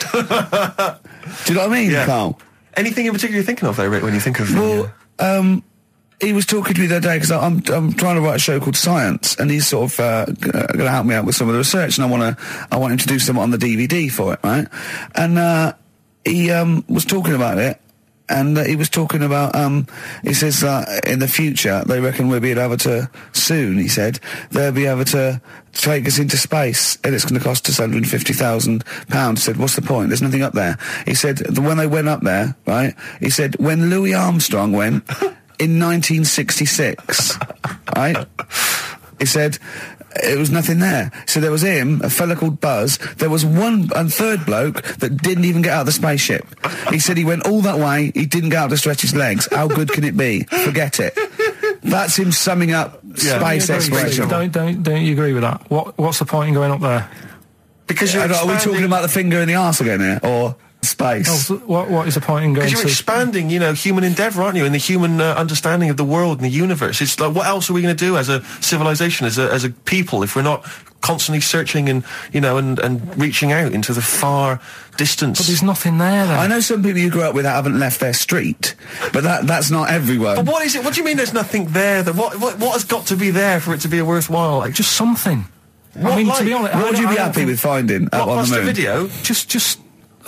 Do you know what I mean, Yeah. Carl? Anything in particular you're thinking of, though, Rick, when you think of... Well, um, he was talking to me the other day because I'm I'm trying to write a show called Science, and he's sort of uh, going to help me out with some of the research, and I want to I want him to do something on the D V D for it, right? And uh, he um, was talking about it, and uh, he was talking about um, he says that in the future they reckon we'll be able to soon. He said they'll be able to take us into space, and it's going to cost us one hundred fifty thousand pounds. Said, what's the point? There's nothing up there. He said the, when they went up there, right? He said when Louis Armstrong went. In nineteen sixty-six, right? He said it was nothing there. So there was him, a fella called Buzz. There was one and third bloke that didn't even get out of the spaceship. He said he went all that way. He didn't get out to stretch his legs. How good can it be? Forget it. That's him summing up Yeah. space Yeah, exploration. Don't, don't, don't you agree with that? What, what's the point in going up there? Because you're I don't- Are we expanding- talking about the finger in the arse again here, or space? Oh, so what, what is the point in going Because you're to... expanding, you know, human endeavour, aren't you? And the human uh, understanding of the world and the universe. It's like, what else are we going to do as a civilization, as a as a people, if we're not constantly searching and, you know, and, and reaching out into the far distance? But there's nothing there then. I know some people you grew up with that haven't left their street, but that that's not everyone. But what is it? What do you mean there's nothing there? That what, what what has got to be there for it to be a worthwhile? Like, Just something. What, I mean, like- to be honest... I What would don't- you I be don't happy think- with finding up on Blockbuster the moon? Video? Just, just...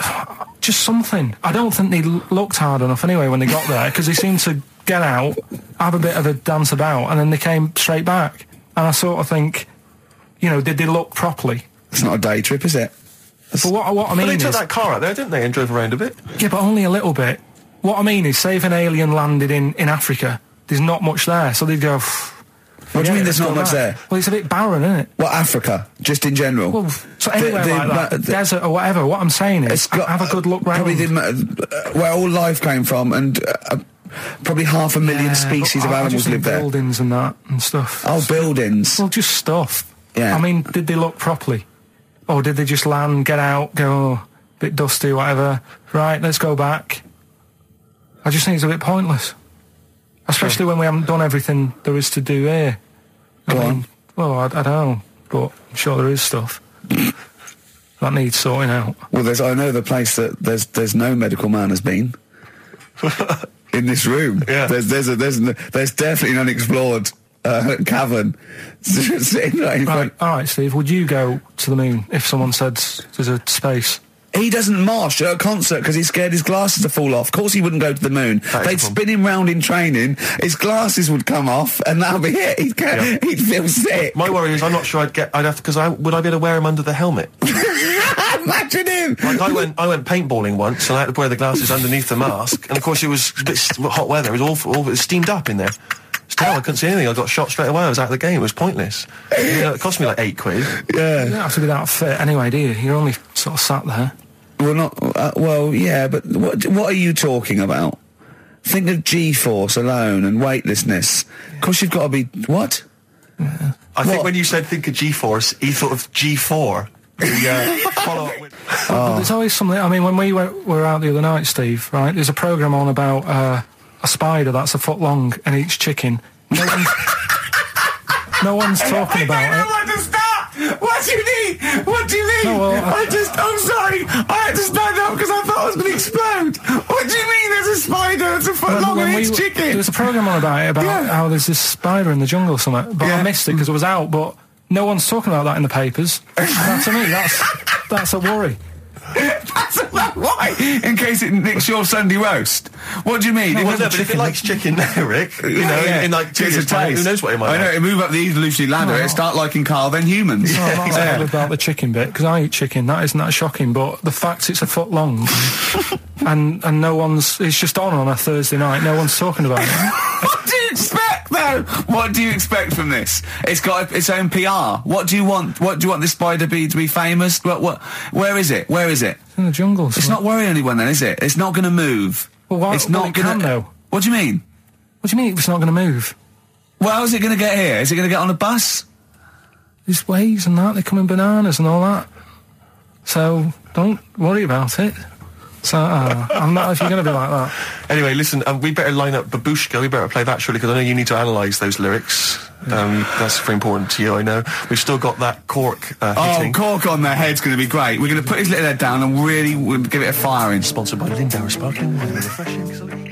Just something. I don't think they l- looked hard enough anyway when they got there, because they seemed to get out, have a bit of a dance about, and then they came straight back. And I sort of think, you know, did they look properly? It's not a day trip, is it? But what, what I But mean they is... took that car out there, didn't they, and drove around a bit? Yeah, but only a little bit. What I mean is, say if an alien landed in, in Africa, there's not much there, so they'd go... What do you mean there's not much back. there? Well, it's a bit barren, isn't it? Well, Africa, just in general. Well, so anywhere The- the- like that, the- desert or whatever, what I'm saying is, It's got- have a good look round. Probably the, uh, where all life came from, and uh, probably half a million Yeah, species but of I- I animals just think live there. buildings and that and stuff. Oh, buildings. Well, just stuff. Yeah. I mean, did they look properly? Or did they just land, get out, go, oh, bit dusty, whatever, right, let's go back? I just think it's a bit pointless. Especially when we haven't done everything there is to do here. I Go mean, on. well, I, I don't know, but I'm sure there is stuff that needs sorting out. Well, there's. I know the place that there's there's no medical man has been in this room. Yeah. There's there's a, there's n- there's definitely an unexplored uh, cavern sitting right in Right, front. all right, Steve, would you go to the moon if someone said there's a space? He doesn't march at a concert because he's scared his glasses to fall off. Of course he wouldn't go to the moon. That is They'd the spin him round in training, his glasses would come off, and that'll be it. He'd, go, Yeah. he'd feel sick. My worry is I'm not sure I'd get... I'd have to... Because I, would I be able to wear them under the helmet? Imagine him! Like, I went I went paintballing once, and I had to wear the glasses underneath the mask, and of course it was a bit st- hot weather. It was awful. awful. It was steamed up in there. It's terrible. I couldn't see anything. I got shot straight away. I was out of the game. It was pointless. You know, it cost me like eight quid. Yeah. You don't have to be that fit anyway, do you? You're only sort of sat there. Well, not... Uh, well, yeah, but what, what are you talking about? Think of G-force alone and weightlessness. Of course you've got to be... What? Yeah. I think when you said think of G-force, he thought of G four. The, uh, follow up with... oh. There's always something. I mean, when we were, were out the other night, Steve, right? There's a program on about uh, a spider that's a foot long and eats chicken. No one's, no one's talking about it. I don't know where to start. What do you mean? What do you mean? No, well, I, I just, I'm sorry. I had to stand up because I thought I was going to explode. What do you mean there's a spider that's a foot long and eats we, chicken? There was a program on about it, about yeah. how there's this spider in the jungle or something. But yeah. I missed it because it was out, but no one's talking about that in the papers. Now, to me, that's, that's a worry. That's about why. In case it nicks your Sunday roast. What do you mean? No, well, no, but if it likes chicken now, Rick, you know, yeah. in, in like two years' time, who knows what it might I know, like. it move up the evolutionary ladder, no, it start liking Carl, then humans. No, I'm not yeah. yeah. about the chicken bit, because I eat chicken, that isn't that shocking, but the fact it's a foot long, and and no one's, it's just on on a Thursday night, no one's talking about it. What do you expect, though? What do you expect from this? It's got its own P R. What do you want? What do you want this spider bee to be famous? What? What? Where is it? Where is it? It's in the jungle. It's not worrying anyone, then, is it? It's not going to move. Well, why, it's well, not it going to. Though. What do you mean? What do you mean it's not going to move? Well, how's it going to get here? Is it going to get on a bus? There's waves and that. They come in bananas and all that. So don't worry about it. So uh, I'm not if you're going to be like that. Anyway, listen, um, we better line up Babushka. We better play that surely, because I know you need to analyse those lyrics. Um, that's very important to you, I know. We've still got that Cork uh, hitting. Oh, Cork on their head's going to be great. We're going to put his little head down and really we'll give it a firing. Sponsored by Lindauer Sparkling Wine. Refreshing.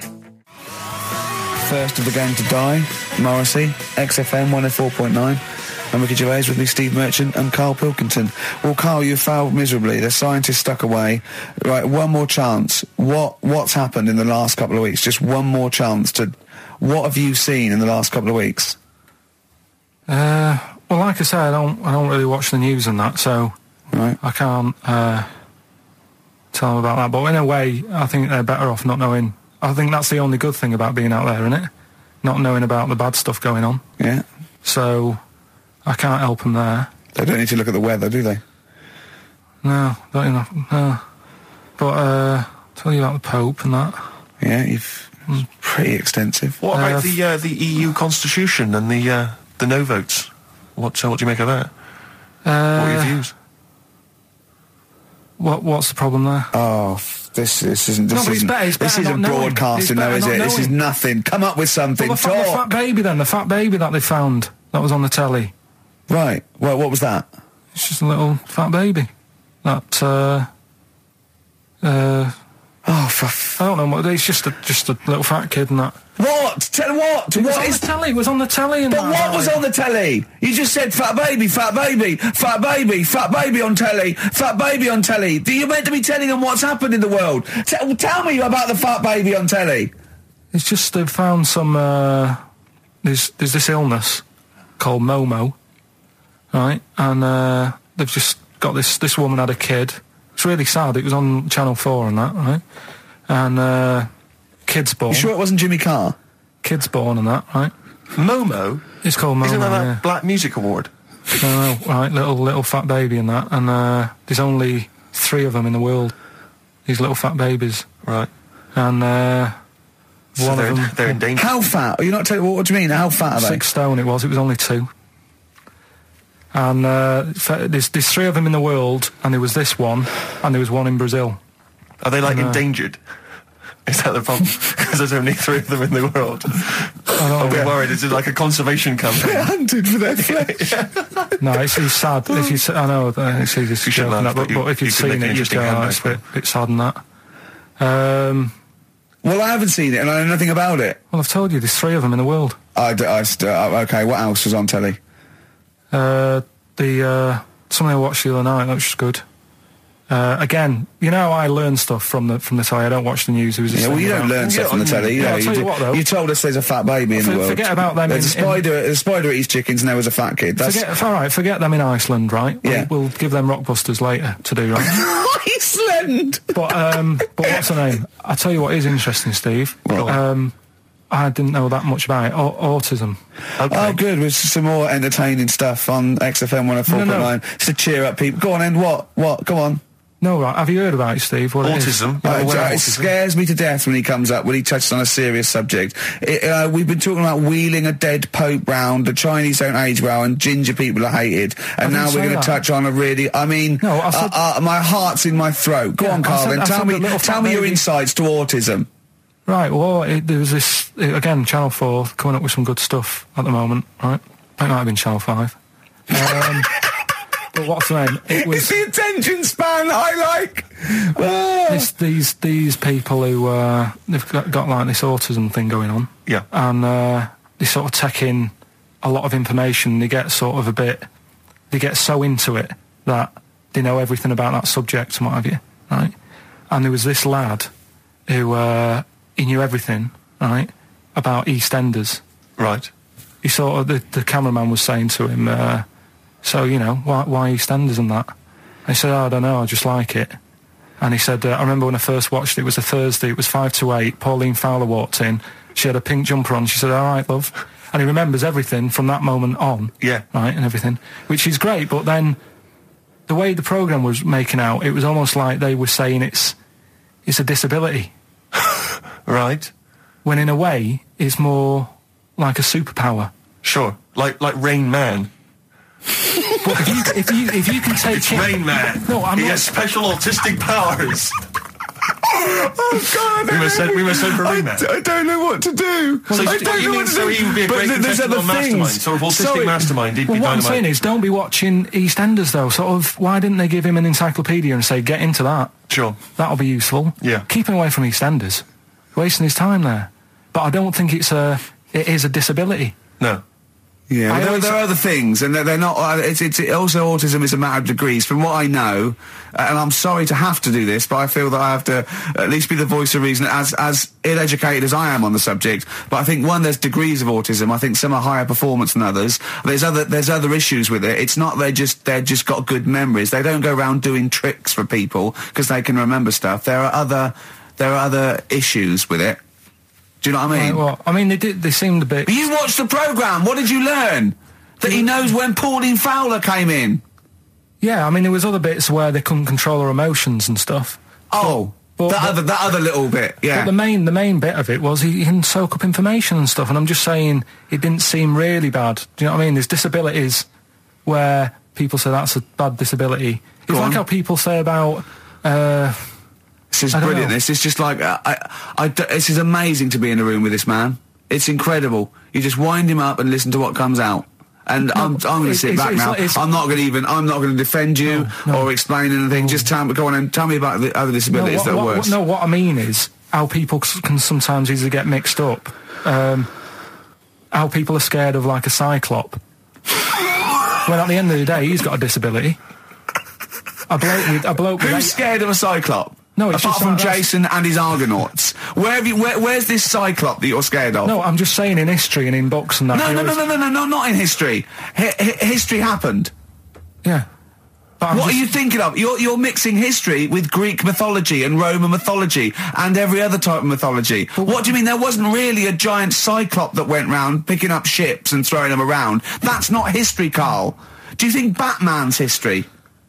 First of the gang to die, Morrissey, X F M one oh four point nine. And Ricky Gervais with me, Steve Merchant and Carl Pilkington. Well, Carl, you failed miserably. The scientists stuck away. Right, one more chance. What What's happened in the last couple of weeks? Just one more chance to... What have you seen in the last couple of weeks? Uh, well, like I say, I don't, I don't really watch the news and that, so right. I can't uh, tell them about that. But in a way, I think they're better off not knowing. I think that's the only good thing about being out there, isn't it? Not knowing about the bad stuff going on. Yeah. So... I can't help them there. They don't need to look at the weather, do they? No, don't enough. No. But, uh, tell you about the Pope and that. Yeah, you've... Mm. Pretty extensive. What about uh, the uh, the E U Constitution and the uh, the no votes? What, uh, what do you make of that? Uh, what are your views? What What's the problem there? Oh, this this isn't this no, isn't, better, this isn't broadcasting, though, is it? This is nothing. Come up with something. Well, the, Talk. fa- the fat baby, then the fat baby that they found that was on the telly. Right. Well, what was that? It's just a little fat baby. That, uh... Uh... Oh, for f- I don't know what... It's just a, just a little fat kid and that. What? Tell what? It was what on is... the telly. It was on the telly and But that, what was like. on the telly? You just said fat baby, fat baby, fat baby, fat baby on telly, fat baby on telly. You're meant to be telling them what's happened in the world. T- tell me about the fat baby on telly. It's just they've found some... Uh, there's, there's this illness called Momo. Right, and uh, they've just got this. This woman had a kid. It's really sad. It was on Channel Four and that, right? And uh, kid's born. You sure it wasn't Jimmy Carr? Kid's born and that, right? Momo. It's called Momo. Isn't that yeah. that Black Music Award? No, no, right, little little fat baby and that, and uh, there's only three of them in the world. These little fat babies, right? And uh, so one they're, of them. They're in danger. How fat? Are you not telling? What, what do you mean? How fat are they? Six stone. It was. It was only two. And uh, there's, there's three of them in the world, and there was this one, and there was one in Brazil. Are they, like, and, uh, endangered? Is that the problem? Because there's only three of them in the world. I'm a bit worried. Is it like a conservation campaign? They're hunted for their flesh. No, it's, it's sad. If you, I know, uh, it's easy to you should laugh, that, but, but, you, but if you've you seen it, you'd go, oh, it's a bit, bit sad and that. Um, well, I haven't seen it, and I know nothing about it. Well, I've told you, there's three of them in the world. I, d- I st- uh, okay, what else was on telly? Uh... The, uh, something I watched the other night, that was good. Uh, again, you know how I learn stuff from the from the telly, I don't watch the news. It was yeah, well, you don't learn stuff from the telly, you yeah, know. I'll tell you, you what, though. You told us there's a fat baby in For, the world. Forget about them. There's in, a spider, in, a spider eats chickens and there was a fat kid. That's... Forget, all right, forget them in Iceland, right? Yeah. We'll, we'll give them Rockbusters later to do, right? Iceland! But, um, but what's her name? I'll tell you what is interesting, Steve. Well, um, I didn't know that much about it. O- autism. Okay. Oh, good. With some more entertaining stuff on X F M one oh four point nine. No, no. Just to cheer up people. Go on, End. What? What? Go on. No, right. Have you heard about it, Steve? What it is? Autism. Uh, I'm aware of it autism. scares me to death when he comes up, when he touches on a serious subject. It, uh, we've been talking about wheeling a dead pope round, the Chinese don't age well, and ginger people are hated. And now didn't we're say going that. to touch on a really, I mean, No, I said- uh, uh, my heart's in my throat. Go Yeah, on, I Carl, said- then I tell said me, the little tell fat me your baby. insights to autism. Right, well, it, there was this, it, again, Channel four coming up with some good stuff at the moment, right? It might have been Channel five. Um, but what's the name? It It's was the attention span I like. Ah. this, these these people who, uh, they've got, got like this autism thing going on. Yeah. And uh, they sort of take in a lot of information. They get sort of a bit, they get so into it that they know everything about that subject and what have you, right? And there was this lad who, uh, he knew everything, right, about EastEnders. Right. He sort of, the, the cameraman was saying to him, uh, so, you know, why, why EastEnders and that? And he said, oh, I don't know, I just like it. And he said, uh, I remember when I first watched it, it was a Thursday, it was five to eight, Pauline Fowler walked in, she had a pink jumper on, she said, all right, love. And he remembers everything from that moment on. Yeah. Right, and everything, which is great, but then the way the programme was making out, it was almost like they were saying it's it's a disability, Right. when in a way, it's more like a superpower. Sure. Like like Rain Man. But if you, if you, if you can take It's it... Rain Man. No, I'm he not- has special autistic powers. Oh, God, I We don't must send- know. we must send for I, Rain Man. d- I don't know what to do. So I what don't you know mean- what to so do. he would be a But great th- there's contestant other on Mastermind, things. sort of autistic Sorry. Mastermind. He'd be Well, what I'm dynamite. saying is, don't be watching EastEnders, though. Sort of, why didn't they give him an encyclopedia and say, get into that? Sure. That'll be useful. Yeah. Keep him away from EastEnders. Wasting his time there. But I don't think it's a, it is a disability. No. Yeah, I there, always- there are other things, and they're, they're not. Uh, it's, it's also autism is a matter of degrees. From what I know, uh, and I'm sorry to have to do this, but I feel that I have to at least be the voice of reason, as as ill-educated as I am on the subject. But I think one, there's degrees of autism. I think some are higher performance than others. There's other there's other issues with it. It's not they just they're just got good memories. They don't go around doing tricks for people because they can remember stuff. There are other there are other issues with it. Do you know what I mean? Right, well, I mean, they did. They seemed a bit. But you watched the programme. What did you learn? That he knows when Pauline Fowler came in. Yeah, I mean, there was other bits where they couldn't control their emotions and stuff. Oh, but- that but- other that other little bit, yeah. But the main the main bit of it was he, he can soak up information and stuff. And I'm just saying, it didn't seem really bad. Do you know what I mean? There's disabilities where people say that's a bad disability. It's Go like on. how people say about. Uh, This is I don't brilliant. know. This is just like uh, I, I, this is amazing to be in a room with this man. It's incredible. You just wind him up and listen to what comes out. And I'm, I'm going to it's- sit it's- back it's now. like- it's- I'm not going to even. I'm not going to defend you No, no. or explain anything. Just tell me. Go on and tell me about the other disabilities what, that are what- worse. what- no, what I mean is how people c- can sometimes easily get mixed up. Um, how people are scared of like a cyclop. When at the end of the day, he's got a disability. A bloke with a bloke with Who's eight- scared of a cyclop? No, it's apart just from like that's- Jason and his Argonauts. Where have you? Where, where's this cyclop that you're scared of? No, I'm just saying in history and in books and that. no, they no, no, always- no, no, no, no, not in history. Hi- hi- history happened. Yeah. But I'm What just- are you thinking of? You're, you're mixing history with Greek mythology and Roman mythology and every other type of mythology. What do you mean there wasn't really a giant cyclop that went round picking up ships and throwing them around? That's not history, Carl. Do you think Batman's history?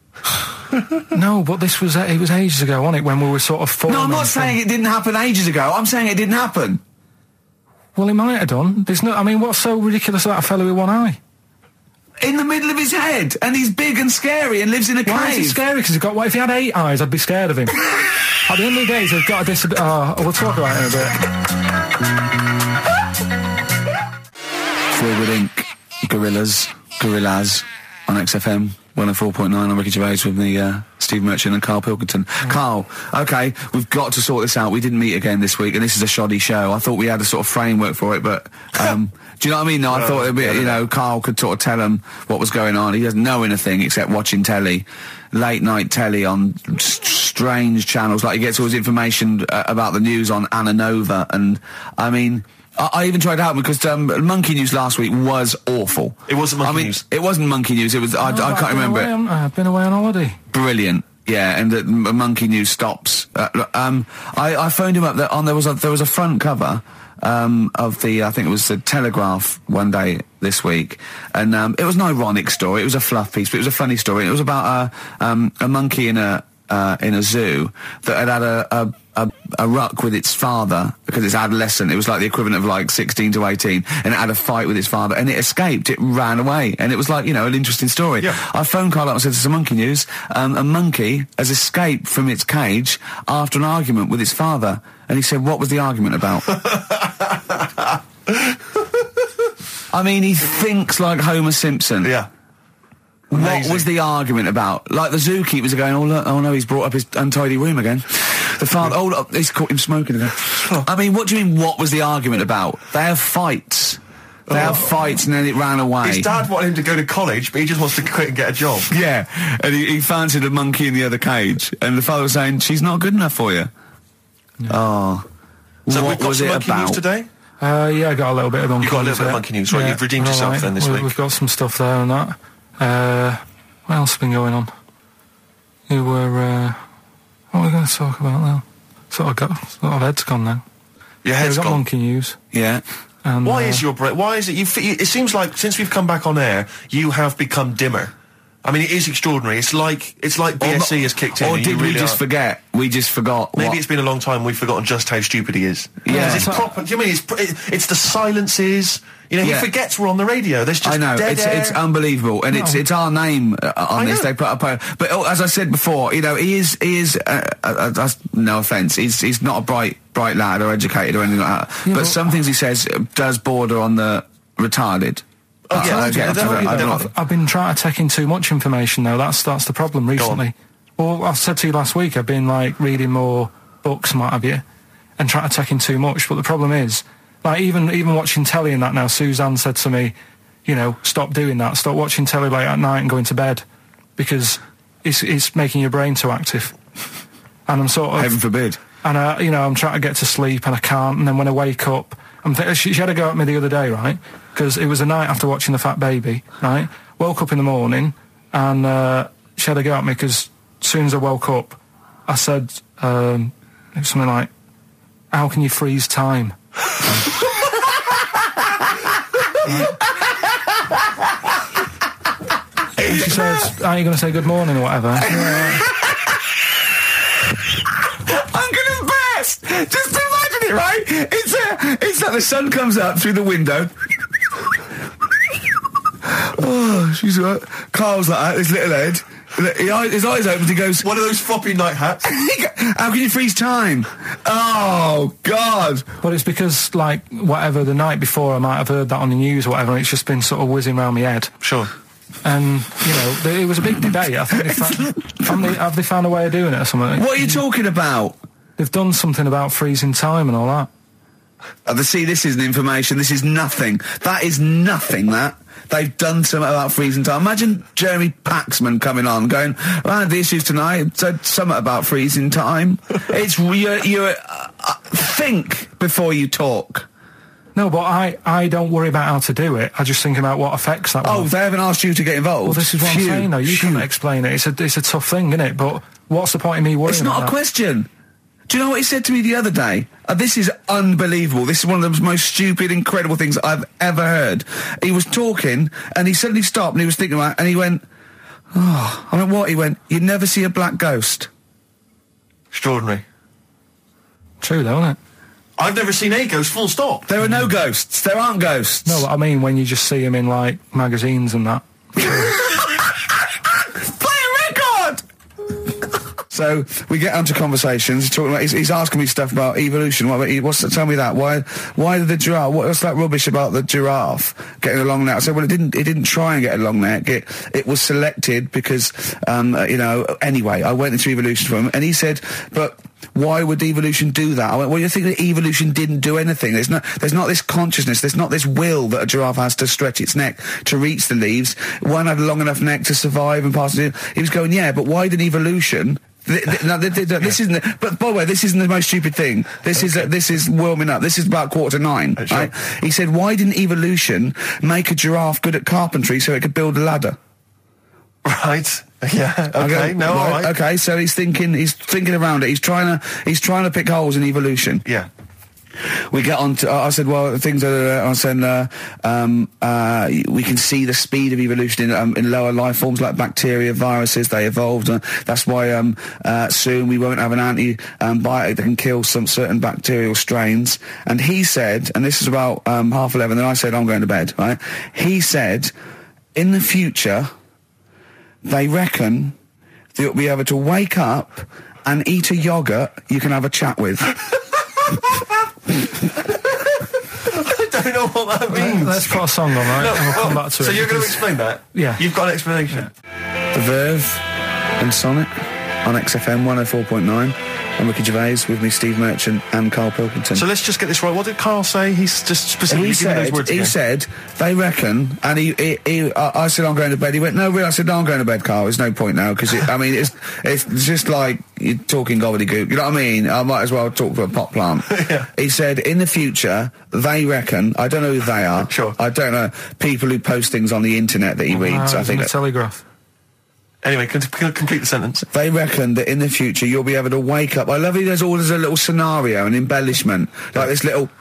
No, but this was it was ages ago, wasn't it? When we were sort of forming. No, I'm not from- saying it didn't happen ages ago. I'm saying it didn't happen. Well, it might have done. There's no. I mean, what's so ridiculous about a fellow with one eye? In the middle of his head, and he's big and scary and lives in a Why is he cave. scary? Because he's got. What if he had eight eyes? I'd be scared of him. At the end of the day, he's got a disability. Oh, we'll talk about it in a bit. Forward Incorporated. Gorillas, Gorillas on X F M one oh four point nine on Ricky Gervais with me, uh, Steve Merchant and Carl Pilkington. Mm. Carl, okay, we've got to sort this out. We didn't meet again this week, and this is a shoddy show. I thought we had a sort of framework for it, but um, do you know what I mean? No, I No, thought it'd be, yeah, you no. know, Carl could sort of tell him what was going on. He doesn't know anything except watching telly, late night telly on s- strange channels. Like he gets all his information uh, about the news on Anna Nova, and I mean. I, I even tried to help him because um, Monkey News last week was awful. It wasn't Monkey I mean, News. It wasn't Monkey News. It was. I, I Oh, can't I've been remember. away it. on- I've been away on holiday. Brilliant. Yeah, and the m- Monkey News stops. Uh, look, um, I, I phoned him up. That on there was a, there was a front cover um, of the I think it was the Telegraph one day this week, and um, it was an ironic story. It was a fluff piece, but it was a funny story. It was about a um, a monkey in a uh, in a zoo that had had a, a, a, a ruck with its father because it's adolescent. It was like the equivalent of like sixteen to eighteen, and it had a fight with its father, and it escaped. It ran away, and it was like, you know, an interesting story. Yeah. I phoned Carl up and said, "This is monkey news. Um, a monkey has escaped from its cage after an argument with its father." And he said, "What was the argument about?" I mean, he thinks like Homer Simpson. Yeah. What Amazing. was the argument about? Like the zookeepers are going, "Oh look, oh no, he's brought up his untidy room again." The father, oh look, he's caught him smoking again. I mean, what do you mean? What was the argument about? They have fights. They have fights, and then it ran away. His dad wanted him to go to college, but he just wants to quit and get a job. Yeah, and he, he fancied a monkey in the other cage, and the father was saying, "She's not good enough for you." Yeah. Oh, So what we've got was some it monkey about? news today? Uh, yeah, I got a little bit of monkey You got a news little bit of there. monkey news, right? You've redeemed all yourself then this we, week. We've got some stuff there and that. Uh, what else has been going on? You were, uh, what are we going to talk about now? Sort of got, sort of head's gone now. Your Yeah, head's we've got gone. monkey news. Yeah. And, Why uh, is your brain? Why is it? You, fe- it seems like since we've come back on air, you have become dimmer. I mean, it is extraordinary. It's like it's like B S C has kicked in. Or and did you we really just are- forget? We just forgot. Maybe what- it's been a long time. We've forgotten just how stupid he is. Yeah. Because it's It's proper. Do you mean it's pr- it, it's the silences? You know, Yeah. he forgets we're on the radio. There's just I know, dead it's air. it's unbelievable, and it's No. it's our name uh, on I this. know. They put up, a, but oh, as I said before, you know, he is he is. Uh, uh, that's no offence. He's he's not a bright bright lad or educated or anything like that. Yeah, but but- some things he says uh, does border on the retarded. Oh, Uh, yeah, I I get- told you, I don't- I they're- don't- I've, I've been trying to take in too much information though. That's that's the problem recently. Well, I said to you last week, I've been like reading more books and what have you, and trying to take in too much. But the problem is, like even even watching telly and that now, Suzanne said to me, you know, stop doing that. Stop watching telly late at night and going to bed because it's it's making your brain too active. And I'm sort of Heaven forbid. and I, you know, I'm trying to get to sleep and I can't. And then when I wake up, I'm th- she, she had a go at me the other day, right? Because it was a night after watching The Fat Baby, right? Woke up in the morning and uh, she had a go at me because as soon as I woke up, I said um, it was something like, "How can you freeze time?" She says, "Are you going to say good morning or whatever?" Yeah. I'm gonna burst. Just imagine it, right? It's a, it's like the sun comes up through the window. Oh, she's right. Carl's like that. His little head. He eye- His eyes open. He goes, One of those floppy night hats. "How can you freeze time?" Oh God! But it's because, like, whatever, the night before I might have heard that on the news or whatever, and it's just been sort of whizzing around my head. Sure. And, you know, th- it was a big debate. I think they found, have, they, have they found a way of doing it or something? What are you talking about? They've done something about freezing time and all that. Uh, the, see, this isn't information. This is nothing. That is nothing, that. They've done something about freezing time. Imagine Jeremy Paxman coming on going, "Well, the issues tonight said something about freezing time." It's, you're, you're, uh, uh, think before you talk. No, but I, I don't worry about how to do it. I just think about what affects that Oh, one. they haven't asked you to get involved? Well, this is what Phew, I'm saying, though. You phew. can't explain it. It's a, it's a tough thing, isn't it? But what's the point in me worrying It's about not a that? question. Do you know what he said to me the other day? Uh, this is unbelievable. This is one of the most stupid, incredible things I've ever heard. He was talking, and he suddenly stopped, and he was thinking about it, and he went, "Oh," I went, "What?" He went, "You'd never see a black ghost." Extraordinary. True, though, isn't it? I've never seen a ghost, full stop. There are no ghosts. There aren't ghosts. No, but I mean when you just see them in, like, magazines and that. Play a record! So we get onto conversations. He's talking about. He's, he's asking me stuff about evolution. What about, what's tell me that? Why? Why did the giraffe? What, what's that rubbish about the giraffe getting a long neck? I said, well, it didn't. It didn't try and get a long neck. It it was selected because, um, uh, you know. Anyway, I went into evolution for him, and he said, but why would evolution do that? I went, well, you think that evolution didn't do anything? There's not. There's not this consciousness. There's not this will that a giraffe has to stretch its neck to reach the leaves. One had a long enough neck to survive and pass it. He was going, yeah, but why did evolution? Th- th- no, th- th- th- this isn't. The, but by the way, this isn't the most stupid thing. This is uh, this is warming up. This is about quarter to nine. Uh, sure. Right? He said, why didn't evolution make a giraffe good at carpentry so it could build a ladder? Right. Yeah. Okay. I go, no. All right. Okay. So he's thinking. He's thinking around it. He's trying to. He's trying to pick holes in evolution. Yeah. We get on to, I said, well, things are, I said, uh, um, uh, we can see the speed of evolution in, um, in lower life forms like bacteria, viruses, they evolved. Uh, that's why um, uh, soon we won't have an antibiotic that can kill some certain bacterial strains. And he said, and this is about um, half eleven, then I said, I'm going to bed, right? He said, in the future, they reckon that you'll be able to wake up and eat a yoghurt you can have a chat with. I don't know what that means. Let's put a song on, right? No, and we'll come well, back to so it. you're going to explain that? Yeah. You've got an explanation? The Verve and Sonic on X F M one oh four point nine. I'm Ricky Gervais, with me Steve Merchant and Carl Pilkington. So let's just get this right. What did Carl say? He's just specifically he giving those said, words he again. said, they reckon, and he, he, he I I said, I'm going to bed. He went, no, really? I said, no, I'm going to bed, Carl. There's no point now, because, I mean, it's it's just like you're talking gobbledygook. You know what I mean? I might as well talk to a pot plant. Yeah. He said, in the future, they reckon, I don't know who they are. Sure. I don't know, people who post things on the internet that he reads. Uh, I think the that, Telegraph. Anyway, can, can complete the sentence. they reckon that in the future you'll be able to wake up. I love it. There's always a little scenario, an embellishment, like this little.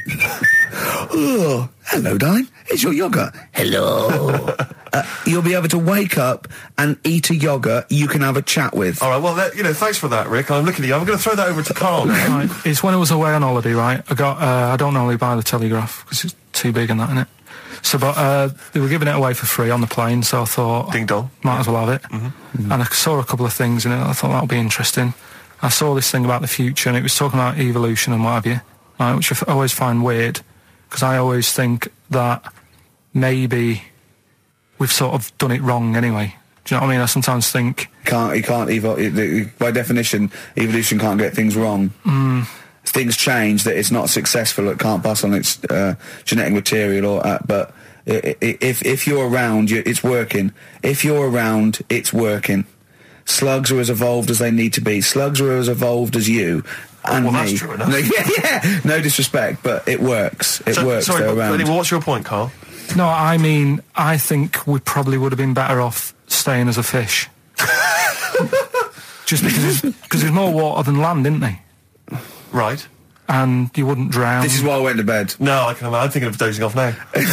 Oh, hello, darling. It's your yogurt. Hello. uh, you'll be able to wake up and eat a yogurt you can have a chat with. All right, well, that, you know, thanks for that, Rick. I'm looking at you. I'm going to throw that over to Carl now. Right. It's when I was away on holiday, right? I got, uh, I don't normally buy the Telegraph because it's too big and that, innit? So, but uh, they were giving it away for free on the plane, so I thought, Ding dong. might as well have it. Mm-hmm. Mm-hmm. And I saw a couple of things in it. I thought that would be interesting. I saw this thing about the future, and it was talking about evolution and what have you, right, which I f- always find weird, because I always think that maybe we've sort of done it wrong anyway. Do you know what I mean? I sometimes think... Can't, you can't evolve, by definition, evolution can't get things wrong. Mm. Things change, that it's not successful, it can't pass on its uh, genetic material, or uh, but i- i- if if you're around, you, it's working. If you're around, it's working. Slugs are as evolved as they need to be. Slugs are as evolved as you and well, me. that's true enough. No, yeah, yeah, no disrespect, but it works. It So- works. Sorry, They're but, around. anyway, what's your point, Carl? No, I mean, I think we probably would have been better off staying as a fish. Just because there's, cause there's more water than land, isn't there? Right. And you wouldn't drown. This is why I went to bed. No, I can, I'm thinking of dozing off now.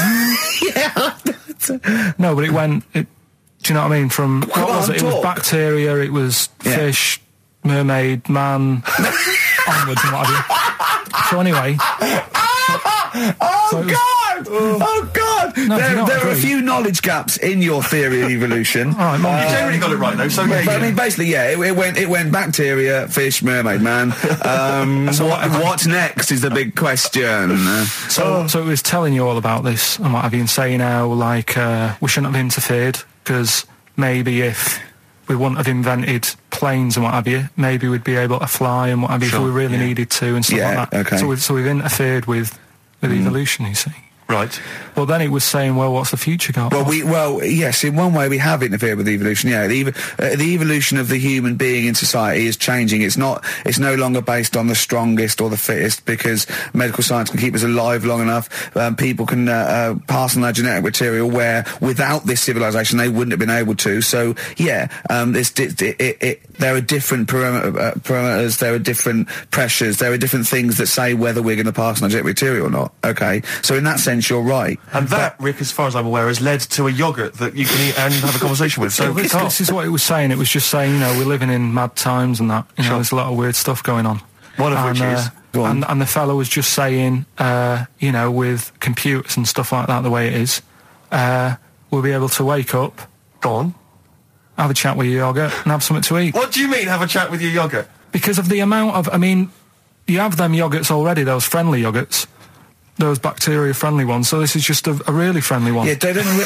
No, but it went... It, do you know what I mean? From... What Come was on, it? It was talk. bacteria, it was Yeah. fish, mermaid, man, onwards and what have you. So anyway... Oh, So it was- God! Oh, God! No, there do you not there are a agree? few knowledge gaps in your theory of evolution. All right, Mum, You generally got it right, though, so yeah, But I yeah. mean, basically, yeah, it, it went it went bacteria, fish, mermaid, man. Um, what, what next is the big question. Uh, So, so it was telling you all about this and what have you, and saying how, like, uh, we shouldn't have interfered, because maybe if we wouldn't have invented planes and what have you, maybe we'd be able to fly and what have you Sure, if we really yeah. needed to and stuff Yeah, like that. okay. So, we've, so we've interfered with, with evolution, you see. Right. Well, then it was saying, well, what's the future got? Well, we well yes, in one way we have interfered with evolution. Yeah, the, ev- uh, the evolution of the human being in society is changing. It's not. It's no longer based on the strongest or the fittest, because medical science can keep us alive long enough. Um, people can uh, uh, pass on their genetic material where without this civilization they wouldn't have been able to. So yeah, um, it's, it, it, it, there are different parameter, uh, parameters. There are different pressures. There are different things that say whether we're going to pass on our genetic material or not. Okay, so in that sense, you're right. And that, Rick, as far as I'm aware, has led to a yoghurt that you can eat and have a conversation with. So, this, Carl. this is what it was saying. It was just saying, you know, we're living in mad times and that. You know, Sure. there's a lot of weird stuff going on. One of and, which is- uh, Go on. and, and the fellow was just saying, uh, you know, with computers and stuff like that, the way it is, uh, we'll be able to wake up, Go on. have a chat with your yogurt, and have something to eat. What do you mean, have a chat with your yoghurt? Because of the amount of, I mean, you have them yogurts already, those friendly yogurts, those bacteria-friendly ones. So this is just a, a really friendly one. Yeah, they don't. Re-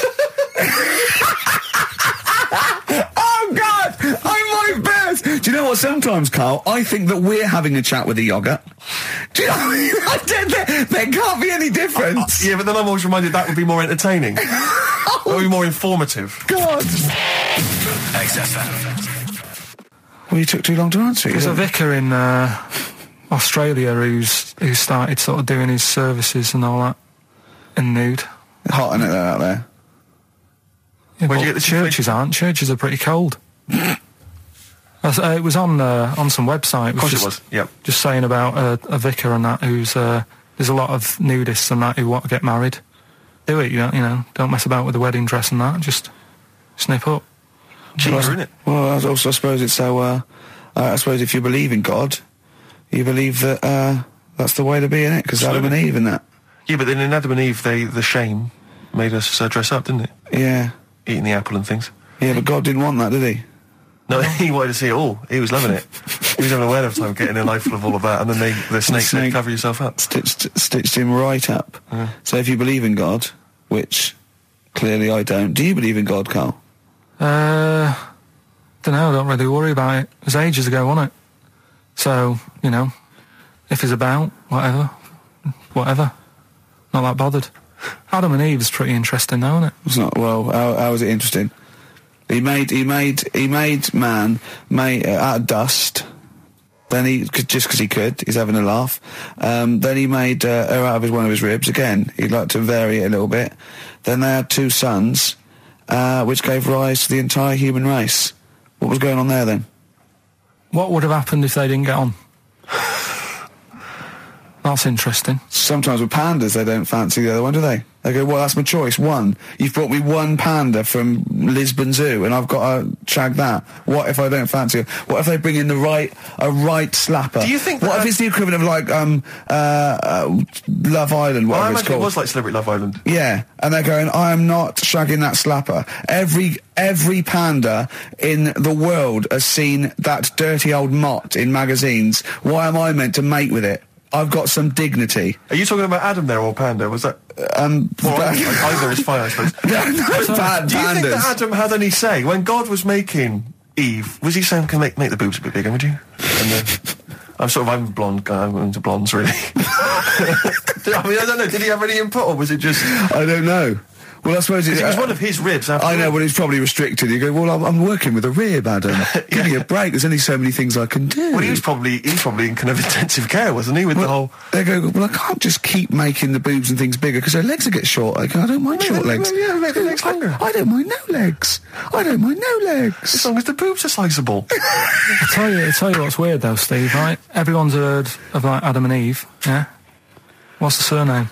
oh God, I might burst. Do you know what? Sometimes, Carl, I think that we're having a chat with a yogurt. Do you know? I don't, there, there can't be any difference. Yeah, but then I'm always reminded that would be more entertaining. That would be more informative. God. X F M. Well, you took too long to answer it. There's you a know. vicar in uh, Australia who's who started sort of doing his services and all that in nude. Hot isn't it out there? Yeah, Where'd but you get the churches aren't. Churches are pretty cold. That's- uh, it was on uh, on some website. It Of course just, it was, yep. Just saying about uh, a vicar and that who's uh, there's a lot of nudists and that who want to get married. Do it, you know, you know, don't mess about with the wedding dress and that, just snip up. Cheaper, isn't it? Well, I also suppose it's so, uh, uh, I suppose if you believe in God, you believe that, uh, that's the way to be, innit? Because Adam and Eve and that. Yeah, but then in Adam and Eve, they, the shame made us uh, dress up, didn't it? Yeah. Eating the apple and things. Yeah, but God didn't want that, did he? No, he wanted to see it all. He was loving it. He was having a whale of a time getting a life full of all of that, and then they, the snake said, snake cover yourself up. Stitched, stitched him right up. Yeah. So if you believe in God, which clearly I don't, do you believe in God, Carl? Uh, don't know, I don't really worry about it. It was ages ago, wasn't it? So, you know, if he's about, whatever, whatever. Not that bothered. Adam and Eve's pretty interesting though, isn't it? It's not, well, how, how is it interesting? He made, he made, he made man made, uh, out of dust. Then he, just because he could, he's having a laugh. Um, then he made uh, her out of his, one of his ribs. Again, he'd like to vary it a little bit. Then they had two sons, uh, which gave rise to the entire human race. What was going on there then? What would have happened if they didn't get on? That's interesting. Sometimes with pandas, they don't fancy the other one, do they? They go, well, that's my choice. One. You've brought me one panda from Lisbon Zoo, and I've got to shag that. What if I don't fancy it? What if they bring in the right, a right slapper? Do you think that What if it's the equivalent of, like, um, uh, uh Love Island, Well, I whatever it's imagine called? it was like Celebrity Love Island. Yeah, and they're going, I am not shagging that slapper. Every every panda in the world has seen that dirty old mott in magazines. Why am I meant to mate with it? I've got some dignity. Are you talking about Adam there or Panda? Was that... Um, Well, either is fine, I suppose. no, no, pan- Do you think pandas. that Adam had any say? When God was making Eve, was he saying, can make, make the boobs a bit bigger, would you? And then... I'm sort of, I'm a blonde guy, I'm into blondes, really. I mean, I don't know, did he have any input, or was it just... I don't know. Well, I suppose Because it it was uh, one of his ribs after I know, all. well, it's probably restricted. You go, well, I'm, I'm working with a rib, Adam. Give me a break. There's only so many things I can do. Well, he was probably, he was probably in kind of intensive care, wasn't he, with the whole... They go, well, I can't just keep making the boobs and things bigger because their legs will get short. I, go, I don't mind short legs. Yeah, make the legs I, longer. I don't mind no legs. I don't mind no legs. As long as the boobs are sliceable. I tell you, I tell you what's weird though, Steve. Right? Everyone's heard of like Adam and Eve. Yeah. What's the surname?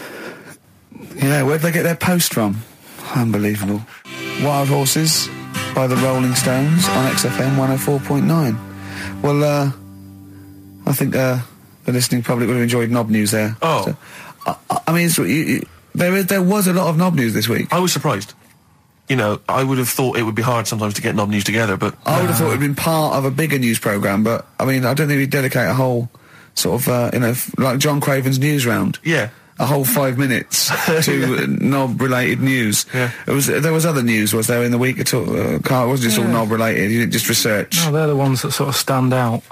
Yeah, where'd they get their post from? Unbelievable. Wild Horses by the Rolling Stones on X F M one oh four point nine. Well, uh, I think uh, the listening public would have enjoyed Knob News there. Oh. So, I, I mean, it's, you, you, there, is, there was a lot of Knob News this week. I was surprised. You know, I would have thought it would be hard sometimes to get Knob News together, but... I would have thought it would have been part of a bigger news programme, but, I mean, I don't think we'd dedicate a whole sort of, uh, you know, f- like John Craven's news round. Yeah. A whole five minutes to knob-related news. Yeah. It was. There was other news, was there, in the week at all? Uh, Carl, it wasn't just all Yeah. knob-related. You didn't just research. No, they're the ones that sort of stand out.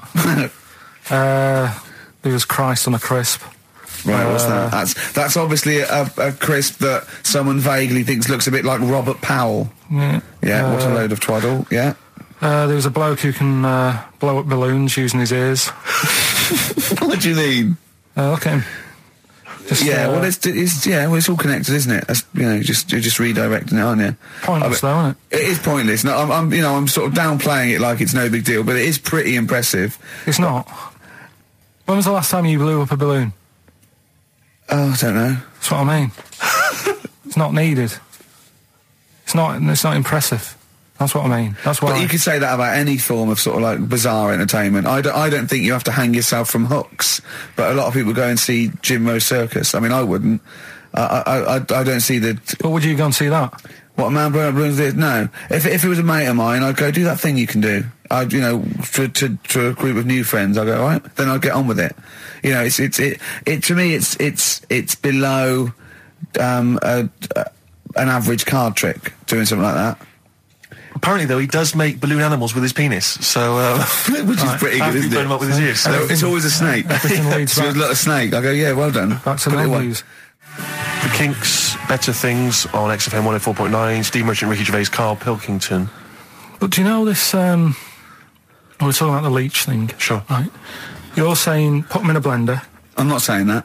uh, there was Christ on a crisp. Right, what's Uh, that? That's that's obviously a, a crisp that someone vaguely thinks looks a bit like Robert Powell. Yeah. Yeah, what a Uh, load of twaddle. Yeah. Uh, there was a bloke who can uh, blow up balloons using his ears. What do you mean? Uh, look at him. Just, Yeah, uh, well, it's, it's yeah, well, it's all connected, isn't it? That's, you know, just you're just redirecting it, aren't you? pointless I though, isn't it? It is pointless. No, I'm, I'm, you know, I'm sort of downplaying it like it's no big deal, but it is pretty impressive. It's not. When was the last time you blew up a balloon? Oh, I don't know. That's what I mean. It's not needed. It's not. It's not impressive. That's what I mean. That's why. But you could say that about any form of sort of like bizarre entertainment. I don't, I don't think you have to hang yourself from hooks, but a lot of people go and see Jim Rose Circus. I mean, I wouldn't. I, I, I, I don't see the... But would you go and see that? What a man blowing up balloons did? No. If, if it was a mate of mine, I'd go, do that thing you can do. I'd, you know, to, to, to a group of new friends, I'd go, all right, then I'd get on with it. You know, it's, it's, it, it, to me, it's, it's, it's below, um, a, a, an average card trick, doing something like that. Apparently, though, he does make balloon animals with his penis, so... Uh, Which is Right. pretty after good, you isn't burn it? him up with his ears. So it's always a snake. Everything leads So back, it's like a snake. I go, yeah, well done. back to Put it the away. news. The Kinks, Better Things on X F M one oh four point nine, Steve Merchant, Ricky Gervais, Carl Pilkington. But do you know this? Um, we're talking about the leech thing. Sure. Right. You're saying put them in a blender. I'm not saying that.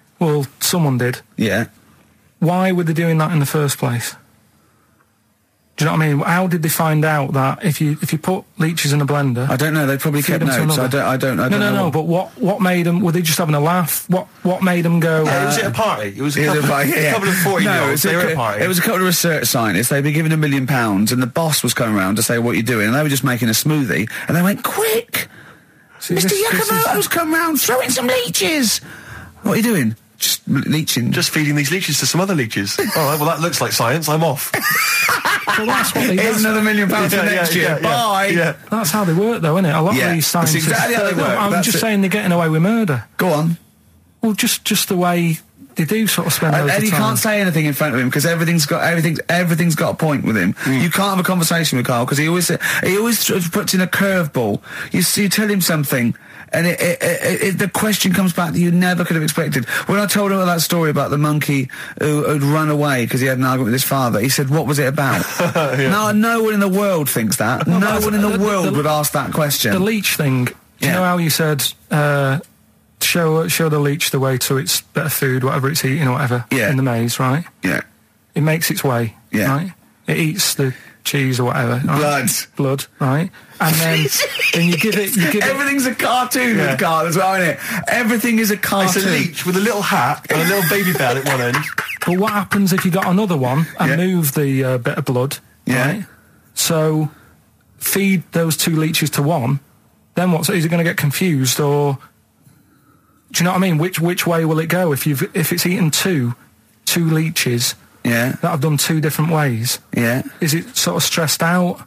Well, someone did. Yeah. Why were they doing that in the first place? Do you know what I mean? How did they find out that if you if you put leeches in a blender? I don't know. They probably kept notes. I don't. I don't. I no, don't no, know. no. But what what made them? Were they just having a laugh? What what made them go? Yeah, uh, was it a party? It was a It couple, was a party, a yeah. couple of forty-year-olds. No, it was, they a, were at a party. it was a couple of research scientists. They'd been given a million pounds, and the boss was coming around to say what you're doing, and they were just making a smoothie, and they went, "Quick, See, Mister this- this is- Yakamoto's come round, throw in some leeches." What are you doing? Just leeching. Just feeding these leeches to some other leeches. All right, well, that looks like science. I'm off. Well, that's what they Here's another million pounds for Yeah, next yeah, year. yeah, yeah. Bye. Yeah. That's how they work, though, isn't it? A lot Yeah, of these that's scientists. exactly how they No, work. I'm That's just it. saying they're getting away with murder. Go on. Well, just just the way they do sort of spend. And, loads and of he time. can't say anything in front of him because everything's got everything's everything's got a point with him. You can't have a conversation with Carl because he always he always sort of puts in a curveball. You see, you tell him something, and it, it, it, it, the question comes back that you never could have expected. When I told him that story about the monkey who had run away because he had an argument with his father, he said, "What was it about?" Yeah. No, no one in the world thinks that. Well, no that's- one in the, the- world the- would ask that question. The leech thing. Do Yeah. you know how you said uh, show show the leech the way to its better food, whatever it's eating or whatever Yeah. in the maze, right? yeah, It makes its way, Yeah. right? It eats the cheese or whatever. Right? Blood. Blood, right? And then then you give it you give it everything's a cartoon Yeah. with Carl as well, isn't it? Everything is a It's a cartoon. leech with a little hat and a little baby bell at one end. But what happens if you got another one and Yeah. move the uh, bit of blood? Yeah. Right? So feed those two leeches to one. Then what? So is it going to get confused, or do you know what I mean? Which which way will it go if you've if it's eaten two two leeches Yeah, that have done two different ways? yeah. Is it sort of stressed out?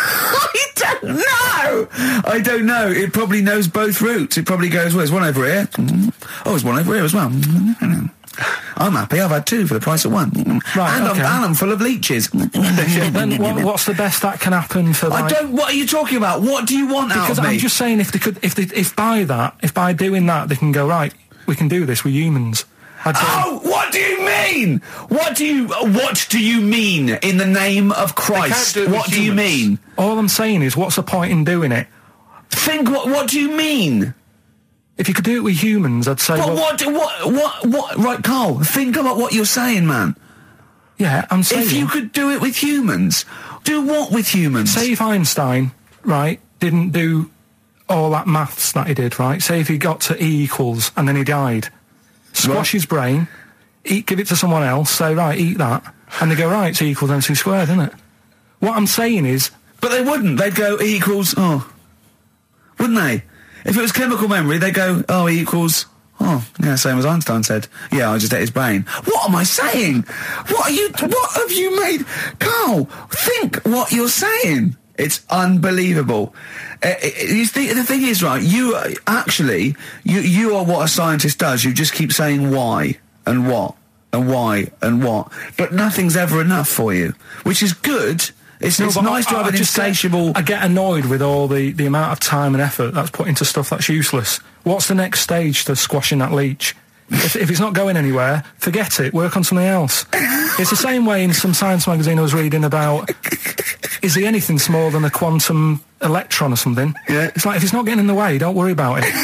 I don't know. I don't know. It probably knows both routes. It probably goes, well, there's one over here. Mm. Oh, there's one over here as well. Mm. I'm happy. I've had two for the price of one. Mm. Right, and, okay. I'm, and I'm full of leeches. Then what, what's the best that can happen for? I Like, don't. What are you talking about? What do you want out because of me? I'm just saying if they could if they if by that if by doing that they can go right, we can do this with humans. I'd say, Oh, what do you mean? What do you what do you mean in the name of Christ? do it with What do you humans. mean? all I'm saying is, what's the point in doing it? Think what what do you mean? If you could do it with humans, I'd say, What well, what what what what right, Carl, think about what you're saying, man. yeah, I'm saying. If you could do it with humans, do what with humans? Say if Einstein, right, didn't do all that maths that he did, right? Say if he got to E equals and then he died. Squash Right. his brain, eat, give it to someone else, say, right, eat that. And they go, right, it's E equals M C squared, isn't it? What I'm saying is, But they wouldn't. They'd go E equals oh. Wouldn't they? If it was chemical memory, they'd go, oh, E equals oh, yeah, same as Einstein said. Yeah, I just ate his brain. What am I saying? What are you what have you made? Carl, think what you're saying. It's unbelievable. Uh, it- you think, the thing is, right, you uh, actually, you you are what a scientist does. You just keep saying why and what and why and what. But nothing's ever enough for you, which is good. It's, No, it's but nice I- to have I an just get- insatiable... I get annoyed with all the, the amount of time and effort that's put into stuff that's useless. What's the next stage to squashing that leech? if, if it's not going anywhere, forget it. Work on something else. It's the same way in some science magazine I was reading about, is he anything smaller than a quantum electron or something? Yeah. It's like, if it's not getting in the way, don't worry about it.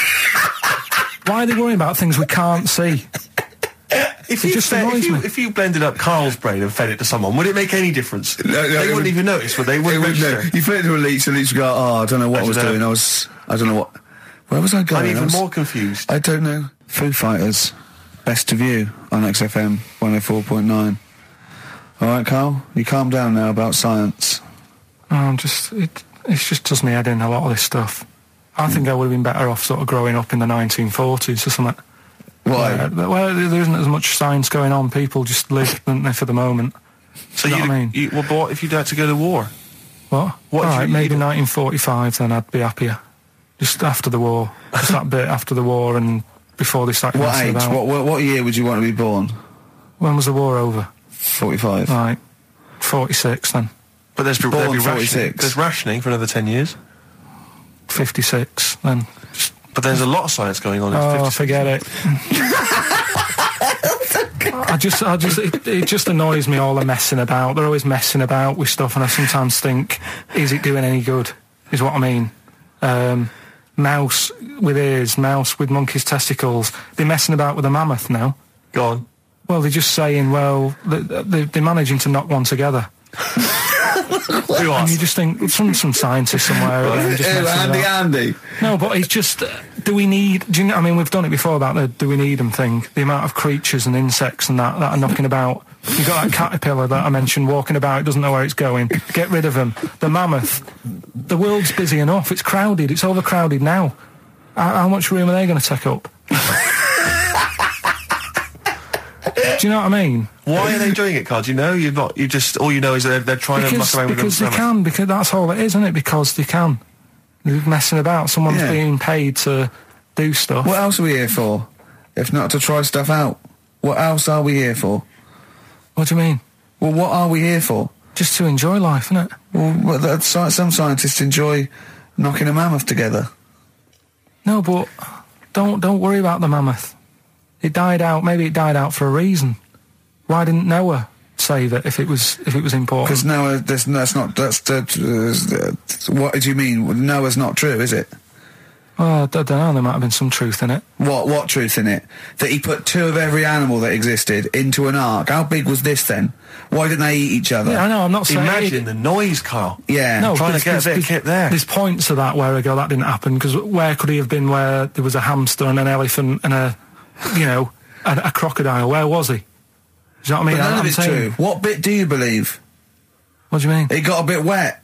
Why are they worrying about things we can't see? If It you, just fed, if, annoys you, me. if you blended up Carl's brain and fed it to someone, would it make any difference? No, no, they it wouldn't would- even notice, would they? They wouldn't It would- no, register. you put it to a leech, the leech would go, oh, I don't know what I, I was don't know. doing. I was, I don't know what, where was I going? I'm I even was- more confused. I don't know. Foo Fighters, Best of You on X F M one oh four point nine. All right, Carl, you calm down now about science. Oh, I'm just, it, it just does me head in, a lot of this stuff. I think I would have been better off sort of growing up in the nineteen forties or something. Why? Where, where there isn't as much science going on. People just live, don't they, for the moment. So you know you, what I mean? you, well, but what if you'd had to go to war? What? What All if right, you- maybe you- nineteen forty-five, then I'd be happier. Just after the war. Just that bit after the war and before they started What messing age? about. What, what what year would you want to be born? When was the war over? forty-five. Right. forty-six then. But there's, there'll Born be rationing. forty-six. There's rationing for another ten years. fifty-six then. Just, But there's a lot of science going on. in oh, fifty-six. forget it. I just, I just, it, it just annoys me, all the messing about. They're always messing about with stuff, and I sometimes think, is it doing any good? Is what I mean. Um, mouse with ears, mouse with monkey's testicles. They're messing about with a mammoth now. Go on. Well, they're just saying, well, they, they, they're managing to knock one together. Who And asked? you just think some some scientist somewhere. again, just Ew, messing Andy, about. Andy. No, but it's just, uh, do we need, do you know, I mean, we've done it before about the do we need them thing, the amount of creatures and insects and that, that are knocking about. You've got that caterpillar that I mentioned walking about, it doesn't know where it's going. Get rid of them. The mammoth, the world's busy enough, it's crowded, it's overcrowded now. How, how much room are they going to take up? Do you know what I mean? Why are they doing it, Carl? Do you know? You're not. You just. All you know is they're, they're trying to Because, muck around with them. because they can, because that's all it is, isn't it? Because they can. They're messing about. Someone's Yeah. being paid to do stuff. What else are we here for? If not to try stuff out. What else are we here for? What do you mean? Well, what are we here for? Just to enjoy life, isn't it? Well, well that's, some scientists enjoy knocking a mammoth together. No, but don't don't worry about the mammoth. It died out. Maybe it died out for a reason. Why didn't Noah save it if it was if it was important? Because Noah, that's, that's not, that's, uh, what do you mean? Noah's not true, is it? Well, I don't know. There might have been some truth in it. What, what truth in it? That he put two of every animal that existed into an ark. How big was this then? Why didn't they eat each other? Yeah, I know. I'm not saying. Imagine the noise, Carl. Yeah. No, Trying to there's- get a there's- bit of there's- kit there. There's points to that where I go, that didn't happen, because where could he have been where there was a hamster and an elephant and a, you know, a, a crocodile? Where was he? Do you know what I mean? But none I'm of it's saying- true. What bit do you believe? What do you mean? It got a bit wet.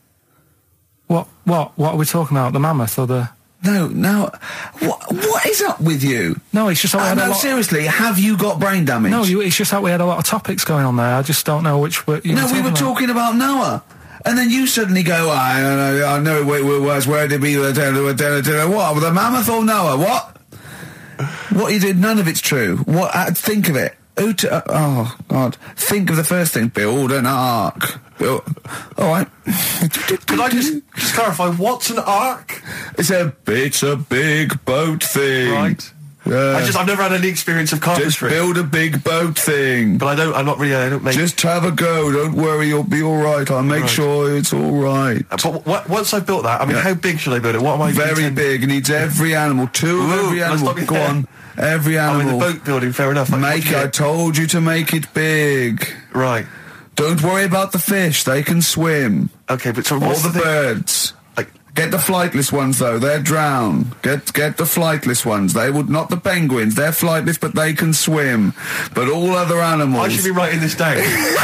What, what, what are we talking about? The mammoth or the... No, no. What, what is up with you? No, it's just that we Uh, had a no, lot... seriously, have you got brain damage? No, you, it's just that we had a lot of topics going on there. I just don't know which... You No, we were about. talking about Noah. And then you suddenly go, I don't know, I know where it was, where did we, what, the mammoth or Noah, what? What you did, none of it's true. What, uh, think of it. Who t- uh, oh, God. Think of the first thing, build an ark. Build, all right. Could I just just clarify? What's an ark? It's a, it's a big boat thing. Right. Uh, I just I've never had any experience of just carpentry. build a big boat thing. But I don't. I'm not really. I don't make. Just have a go. Don't worry. You'll be all right. I'll make Right. sure it's all right. But w- once I've built that, I mean, Yeah. how big should I build it? What am I? Very intending- big. It needs every animal. Two of Ooh, every let's animal. stop you Go there. on. Every Oh, in animal. the boat building. Fair enough. Like, Make. what I do you- told you to make it big. Right. Don't worry about the fish. They can swim. Okay, but so All what's the the thing? birds. Like, Get the flightless ones though. They're drown. Get get the flightless ones. They would not the penguins. They're flightless, but they can swim. But all other animals. I should be writing this down.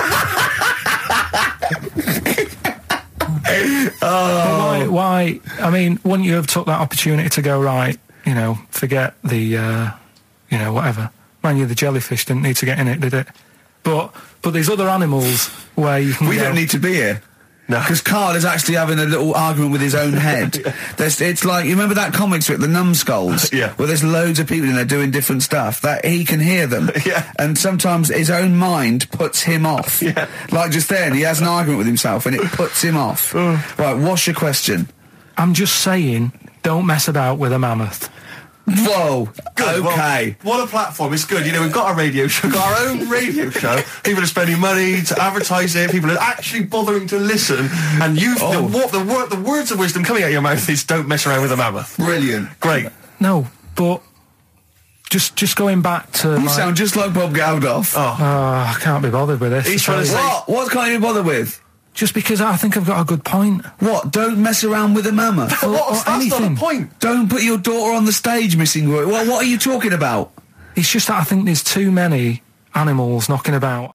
But why, why, I mean, wouldn't you have took that opportunity to go, right, you know, forget the, uh, you know, whatever. Man, you the jellyfish didn't need to get in it, did it? But, but there's other animals where you can We go, don't need to be here. No. Because Carl is actually having a little argument with his own head. There's, it's like, you remember that comic strip, The Numbskulls? Yeah. Where there's loads of people in there doing different stuff. That he can hear them. Yeah. And sometimes his own mind puts him off. Yeah. Like just then, he has an argument with himself and it puts him off. Right, what's your question? I'm just saying, don't mess about with a mammoth. Whoa. Good, well, Okay. what a platform. It's good. You know, we've got a radio show, got our own radio show. People are spending money to advertise it. People are actually bothering to listen. And you've, Oh. the, what, the, word, the words of wisdom coming out of your mouth is don't mess around with a mammoth. Brilliant. Great. No, but just just going back to You my, sound just like Bob Geldof. Oh. oh, I can't be bothered with this. He's trying to say- What? What can't you bother with? Just because I think I've got a good point. What? Don't mess around with a mammoth. Or- What? or That's not anything. the point. Don't put your daughter on the stage, missing work. Well, what are you talking about? It's just that I think there's too many animals knocking about.